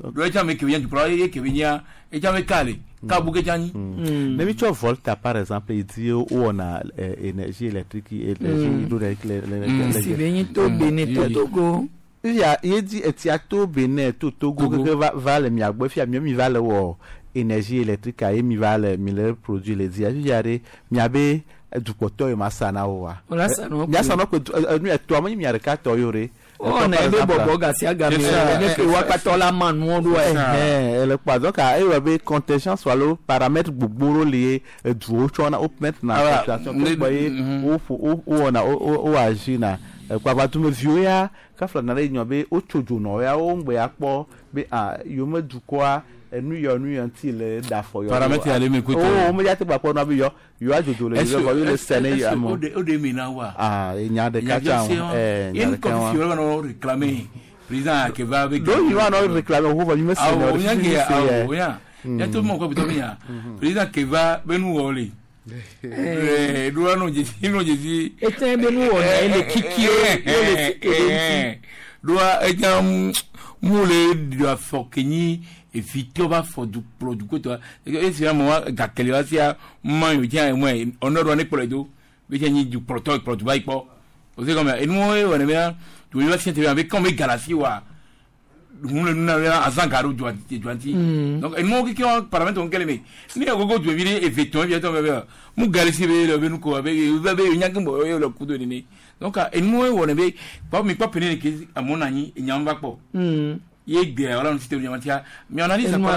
do echa me kebenya dupro ye kebenya echa me kale ka buke chani ne mi cho volta par exemple il dit on a énergie électrique et électrique si beni to bene to Togo il dit etiato bene to Togo que va le mi agbo fi mi va le wo énergie électrique et mi va le produit les dia yare mi abe du poto e masana wa ola sano ya sano ko nu eto amani mi areka to yore na ebe bobo ga si aga mi ne ke wa patola man mo do le pa donc a e be contingence walo paramètre gbogboro lié du o chona op maintenant situation ko boye o na o agina kwa ba tu me vioya ka fla na re be o chojo no ya o ngbe apo be yo me du kwa enu yo until da for yo paramètre ale me ko o mo ya te gba po na bi yo ajojo le yo le sene ya mo o de mi na wa nya de ka cha in confusion no réclamer président que va avec donc il va no réclamer ou va me sene o ya tout le monde ko bito ya président que va benu wole doa no jesi ete benu wole ele kiki ele doa ejam mule doa fokeni éviter va faire du produit quoi et c'est un moment gakele va sia man yo tiens moi on doit donner pour les deux mais tiens du produit va pas c'est comme et nous on est bien tu vas sentir avec comme galaxie wa nous na azangaro du donc et nous qui ont paramètre on quel mais ni gogo du vivre effectivement bien toi mu galaxie be nous ko avec be nyangbo le coup de nez donc et nous on est bien pas mais pas peine que à mon ami nyamba pas yegbe wala nsite nyamatia mi analyse pas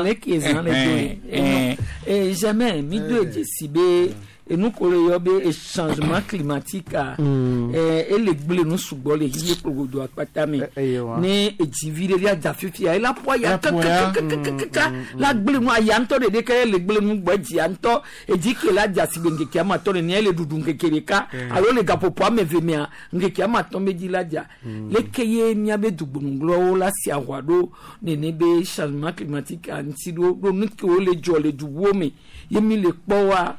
et jamais mi do sibe et nous koleyobe et changement climatique et les blé nous subo les yé pour do apata mi ne ejivire ya dafifia la po ya la blé mo ayanto de ke le blé mo gbaji anto ejike la jasibe ngeke amato ne le dudu ngeke ka alo le gapopo amevemia ngeke amato meji la ja le keye mi abe dugbunglo la si awado ne be changement climatique antido do nutko le jole du wome yemi le powa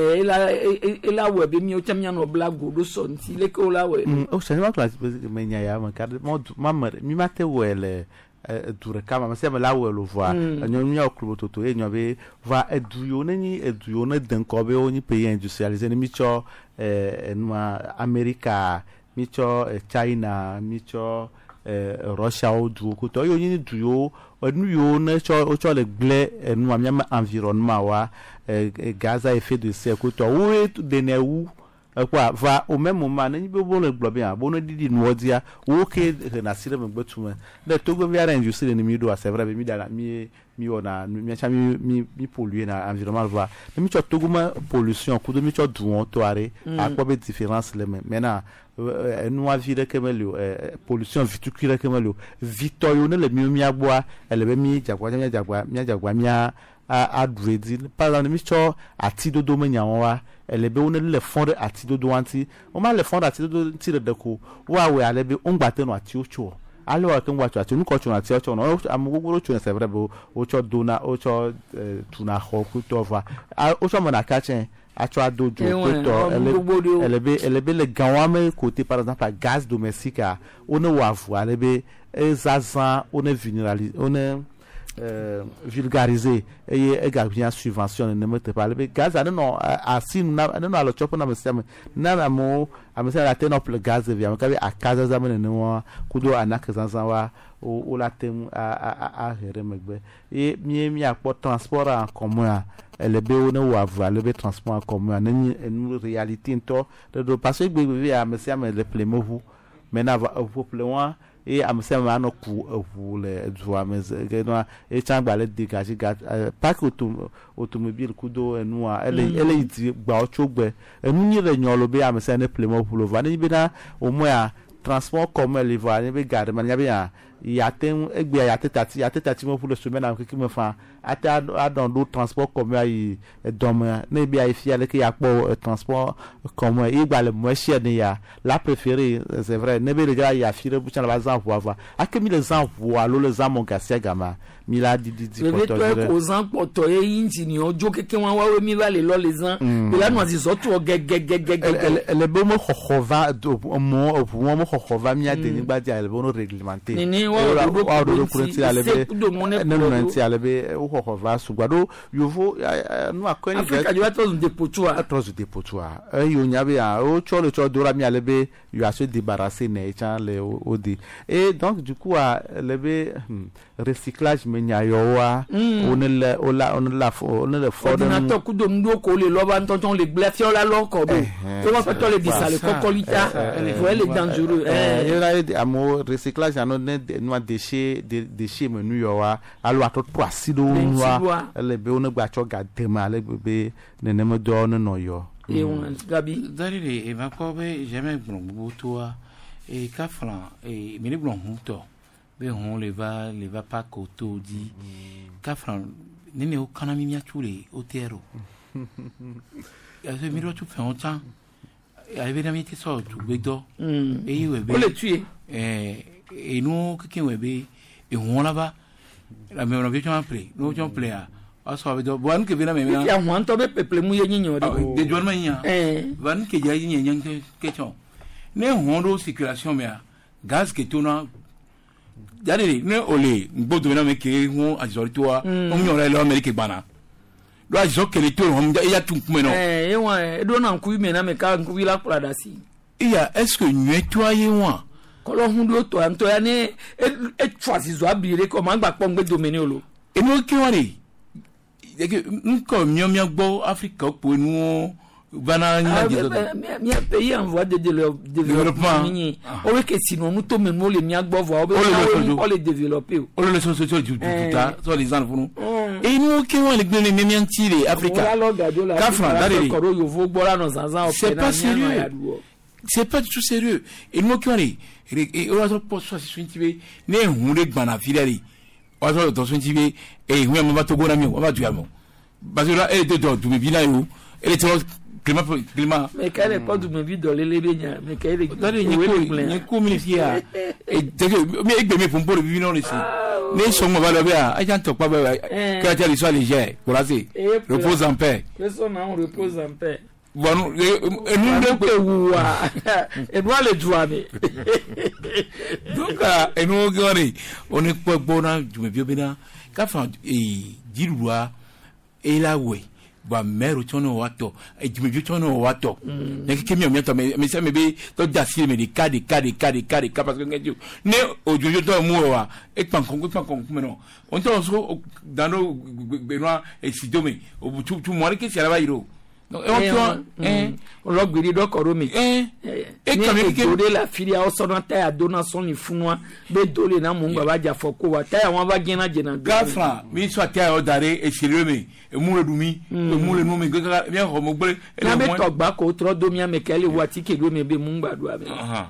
ela we be mi o chamnya no blago do so nti le ko la we o changement climatique me nya ya man kad mamma mi mate wele dure kama se me la we lo voa nyo nya okrubo toto e nyo be va eduyo ne den ko be oni pays industrialisé ni mi cho nwa America mi cho China mi cho Russia o du ko to yo ni du yo nu yo na cho le gle nu am environnement wa gaz à effet de serre ko to o de ne wu kwa va au même moment ni be bo le globe ya bo no didi no dia o ke na sire me gbetuma de to go via industrie ni mi do c'est vrai mi da mi ona mi cha mi polluer na environnement va mi cho to go ma pollution ko do mi cho du to are a quoi be différence le maintenant nous avons que pollution viticole que malo victorio ne le mi agboa ele be mi jagwa mi a dredil par exemple mi cho ati dodo menya wa ele be one le fond ati dodo anti o ma le fond ati dodo ti de ko wa we ale be on gbate no ati ocho ale wa ke ngwa cho ati nu ko cho ati ocho no amugogoro cho c'est vrai bo o cho dona o cho tuna ho ku to va o cho mo na ka chen acho dojo to elle be le gawame côté par exemple à gaz domestique on wa voir elle be ezazan on vulnéralisé on vulgarisé et également subvention ne mette pas le gaz non asi non alo chopo na mesema na mo amesa la ten up le gaz via makabe a kaza zamane no kudo anaka zanzan wa o la tem a remegbe et mi akpo transport en commun elle be on wa voir le transport en commun une réalité into de parce que be a mesema le plemovu maintenant au plein et amsema ano ku le doa mais et changba le dégager parc automobile kudo enua elle dit gba ochogbe enu ni le nyolo be amsema ne plemo pour le vani be na au moins transport commun le vani be garde man ya be ya tem egbe ya tetati mo pour le semaine am ki me fa ata dans d'autres transports commun yi dom ne be ya fiale ki ya po transport commun e gba le moins cher ne ya la préférée c'est vrai ne be le gars ya fire pour la bazan pour avoir a que mi les envoie les amon gasia gama mi la di le to ko zan poto e yinji ni ojo keke wan wa we mi ba le lo les an be la no zo to le be mo khokhova do mo khokova mi ate ni gba dia le bo no réglementé wa do kurenti alebe nti alebe wo va sugwado yovo no akoni Africa you atos de potua yo nyabe a o chole cho dora mi alebe you a se débarrasser ne chan le odi et donc du coup alebe recyclage menya yo wa on le ordinateur kudo ndo ko le loba tonton le blafio la loko do to va faire le disale kokolita les dangereux amo recyclage ano no déchets menu yo wa alo atotpo asido wa le be on gba cho gadema le be nenemo do no yo et on gabi dalile e va ko be jamais bon toi et kafran et mini blon hunto be on le va pas koto di kafran nene o kana mi miatule o tero ya se miro tu fait longtemps évidemment ti so tu bedo et iwe be o le tuer et nous quelqu'un webe et on là-bas la même on vient appeler nous on play a so bedo bon que vient même ya on to be peuple mu yenyo de jour mania van que ya yin question ne hondo circulation mais gaz que tona dali ne ole ngbodo na me ke hu ajori to wa on yo le America bana do ajo ke le to on ya tun kuma no wa do na nku me na me ka nku la kula da si iya est-ce que nu toyer wa kolo hun do to am to ya ne e twasi zo abire ko ma gba po ngbe domene olo e no ki wa ni nko miomia gbo Africa po nu bana mi pays en voie de développement o we ke sinon nous to menmo le mi agbo voie o le développer o le so du tuta so les gens funu et nous qui on le gbe mi antire Africa kafran dalile ko yo vo gbora no zanzan c'est pas sérieux c'est pas du tout sérieux et nous qui on et o so po so si ntibe ne hunre gbana filari o so to so ntibe e hu ma to gora mi o ba tuya mo basira e de do bi na yo e to climat mais quand elle pas de me vie dans les benya mais quand elle dans les ni ko mi fia e de me egbe me pompo bi no ici ne so mo ba lo be a jan to pa ba ka ja so léger pour assez repose en paix on repose en paix bon et nous de pe wa et doit le douane donc et nous gori on est pas bona du me biobena ka fa e dirua et la we ba mero tono wato e jimiju tono wato ne ke mi omiato me se me be to jasi me de kadi parce que ngeju ne ojojo to mu wa e pan kon me no on to so dans no benoit e sidome o tu mo ke si ala ba iro donc on lo gbiri do koro mi e kami ke de la filia o so na ta ya donation ni funwa be dole na mu ngba ba ja foko wa ta ya won ba gina gafra mi so ta o dare e sireme e mu le dumi e mu le no me gaga mi ho mo gbere na be to gba ko tro do mi amekele wati ke do me be mu ngba do abi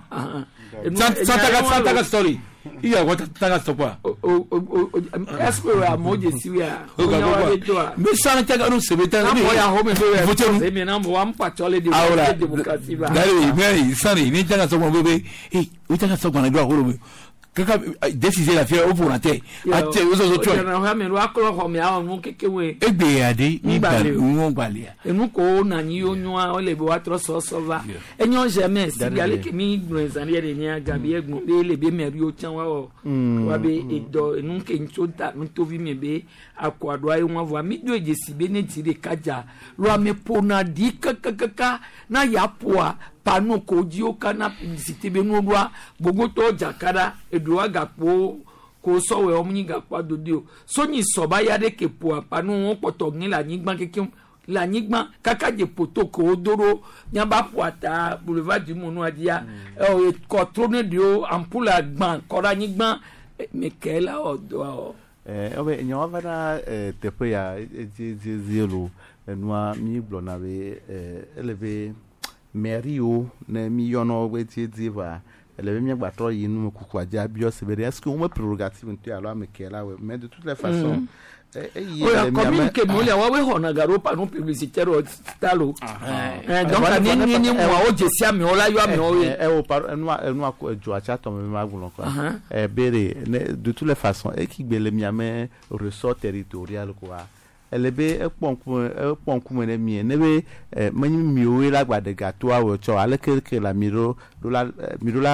Santa story iya wata tanga stopwa est-ce que a moje siwa mais ça tanga no sebeta ni ya home be me na mo am patole de démocratie ba dali mais sani ni tanga stopwa bebe o tanga stopwa na do ahoro kaka décider la faire au pour la terre ate ozo zo twa na ha me ro akoro ho me awon mu kekewe egbe ade ni balea enu ko na ni onwa o le be wa tro so va enyo jamais si gale ke mi gbonzan ye ni aga bi egbon be le be meri o chan wa be edo enu ke nchota nto vi me be akwado ayi won va mi do ejesi be ne tire kaja lo ame pona di kaka na yapoa panu ko ji o kana publicité be no doa gbogbo to jakara eduwa gapo ko sowe omni gapo dodio so ni soba ya de ke po panu won poto ni la nigban keke la nigban kaka je poto ko odoro nyamba poata boulevard du Mono adia e ko trone dio ampoule agban ko ra nigban me ke la odo obe nyawa vana tepe ya zelo noa mi blona be eleve Merio ne mi yono weti diva eleve mi gbato yi nu kuku aja bio sebere est-ce que on me prérogative ntu alo amekela we mais de toutes les façons oya communique mo le wa we hona garo pa no publicitaire talo donc ni mo o jesi ami ola yo ami o o par enwa ko jo acha to me magulo ko bere de toutes les façons et qui gbele mi ame ressort territorial quoi elebe ekponku ne mi ne be manyi mi o la gbadega to awo cho aleke la miro la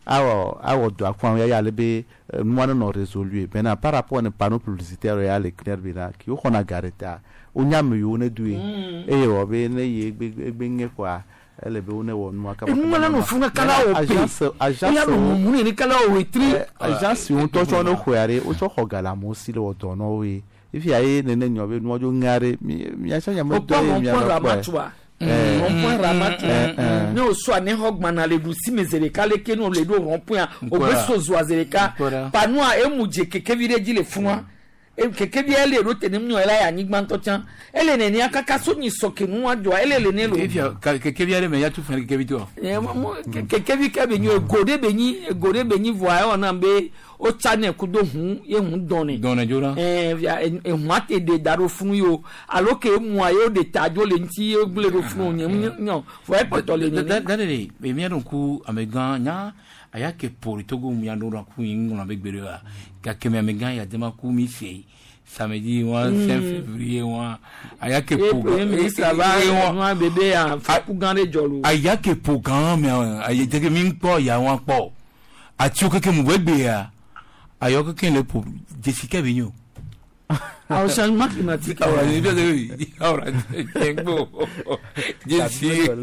awo do akwa ya le be moi non résolu maintenant par rapport à panneau publicitaire ya le clair bina ki o kona gareta o nyame yo ne dué e yo be ne ye gbe nge kwa ele be one wo no aka mwana no funga kala o agence ya no muni ni kala o wetri agence on to cho no kware o cho hogala mo si le o do no we if ya ye ne nyobe no jo ngare mi ya cha mo do mi ya no rond-point Ramatu ne o so ne hogman na le du simezere kale ke no le do rond-point o beso zoazereka panua emuje keke vireji le funwa keke bi ele rote ne mnu ela ya nyigba ntochan ele ne ni akaka so ni soke nu ajo ele le ne lo keke bi ele me ya tu fan keke bi to keke bi ka be ni gode benyi voa ona be o chane kudo hu ye hu donne jora mate de daro funu yo aloke mu ayo de tajo le nti e gle ro funu nyo fo e poto le ni dale be mi adonku amegan nya aya ke pori togo mu ya ndora ku yin na be gbere wa ka ke me amegan ya dema ku mi sei samedi 1 février 1 aya ke programme mi ça va moi bébé a ku gande jolo aya ke programme aya de ke mi po ya wan po ati o ke mu wegbe ya ayo que le pour Jessica Vigno au changement climatique ahora tengo Jessica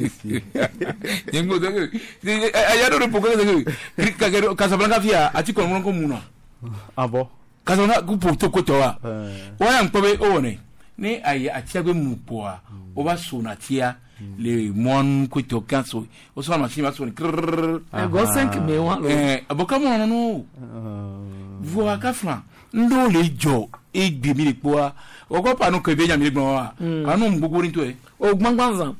tengo allá no poco de Casablanca via ati con comuna ah bon Casablanca ku pour to ko to wa wa nko be o ne ni ayi ati agbe mu po a o ba so na tia le mon ko to kanso o so ma chima so ni go 5 me wa lo aboka mo no voa ka fran ndo le jo e gbe mi le po a o ko panu ke be nya mi gbon wa panu mgbogbo rin to e o gbangbanzan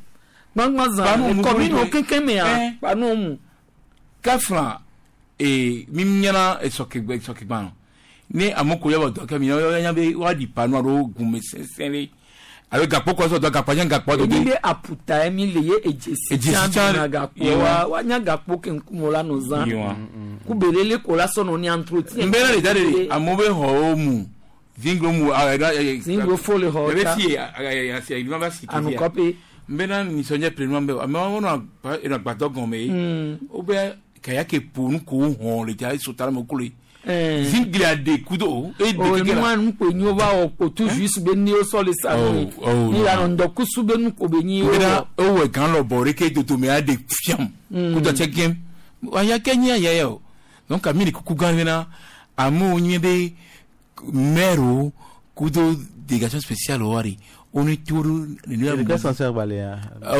ko mi no keke me a panu mu ka fran mi nyana e so ke gban ni amoko ya do ka mi nya be wa di panu ro gun me sensere avec gapo ko so do gapo nya gapo do de aputa emi leye ejesi na gapo wa nya gapo ke nkumola no zan ku belele ko la so no ni entretien mbele le dade amobe ho mu zingo mu zingo fole ho ta ya si il va si anu copy mbena ni sonye prenu mbe ama wona ina gbato gon me obe kaya ke ponu ko hon le ja so tara mo kule zinglia de kudo e de ke la npo nyi over o to juice be ni o so le sa ni la ndo kusu be nko be nyi o we kan lo bore ke to me ade fiam kudo check aya kenya yo donc amini kuku ganvena amu nyebe mero kudo délégation spéciale wari on est tour ni la sincère balea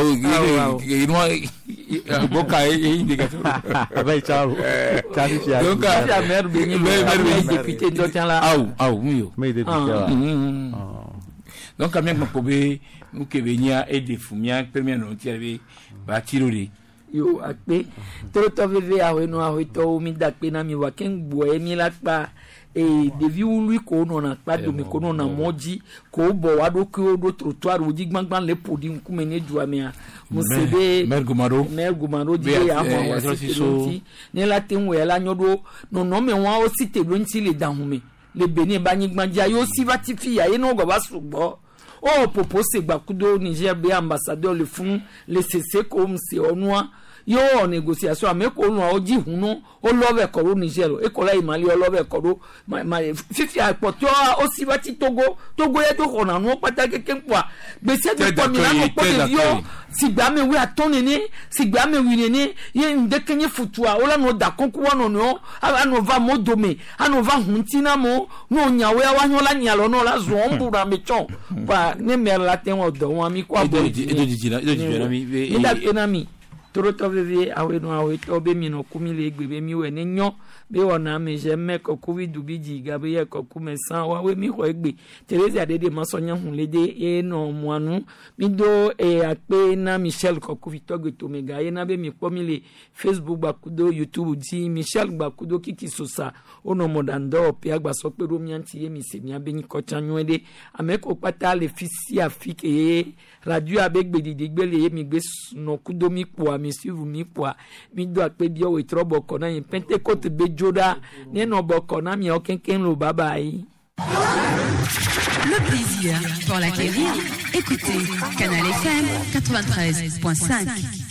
boka délégation avec Charles donc la mère be député d'Otala oui mais député donc amien ko be nous ke benya et de fumia premier non tirer ba tirori yo akpe toto veve awe no awe to mi dakpe na mi wa ken gbo emi la pa devi ulu ko no na pa do mi ko no na moji ko bo wa do ko do trottoir o ji gbangban le podi nkume ne du amia musebe mergumaro je ya mo wa si ne la tin we la nyodo no me wa o si te lo nti le dahume le beni ba nyigbanji ayo si vatifi ya ye no go ba sugbo o popo se gbakudo Niger be ambassadeur le fun le cc comme c'est onwa yo négociation ameko nu oji hunu o love koro Niger e ko la imali o love koro ma fifi apoto o si bati togo ye to kona nu pata keke npa gbese de ko mi la mo po de yo sigba me wi atoni ni sigba me wi ni ye ndekenye futua o la no da konku wono no ano va modome ano va huntina mo no nyawe wa nyola nyalo no la zo mbura mecho pa ne mer la ten o do wa mi ko abo enami Toto veve awe no awe to be mi no kumi le gbe be mi we ne nyo be wona me je me ko covid dubiji ga be ye ko kume san wa we mi ko egbe Teresa dede ma so nya hun lede e no muanu mi do akpe na Michel ko covid to gbe to me ga ye na be mi po mi le Facebook Gbakudo, YouTube di Michel Gbakudo kiki sosa ono modando pe agba so pe ro mi anti ye mi se mi abeni ko chanyu ede ameko pata le fisi afike radio abegbe didigbe le ye mi gbe no kudo mi po mi suivre mi po mi do akpe bi o we trobo ko na yin Pentecote be joda ne no boko na mi o kenken lo baba yi. Le plaisir pour l'acquérir, écoutez Canal FM 93.5.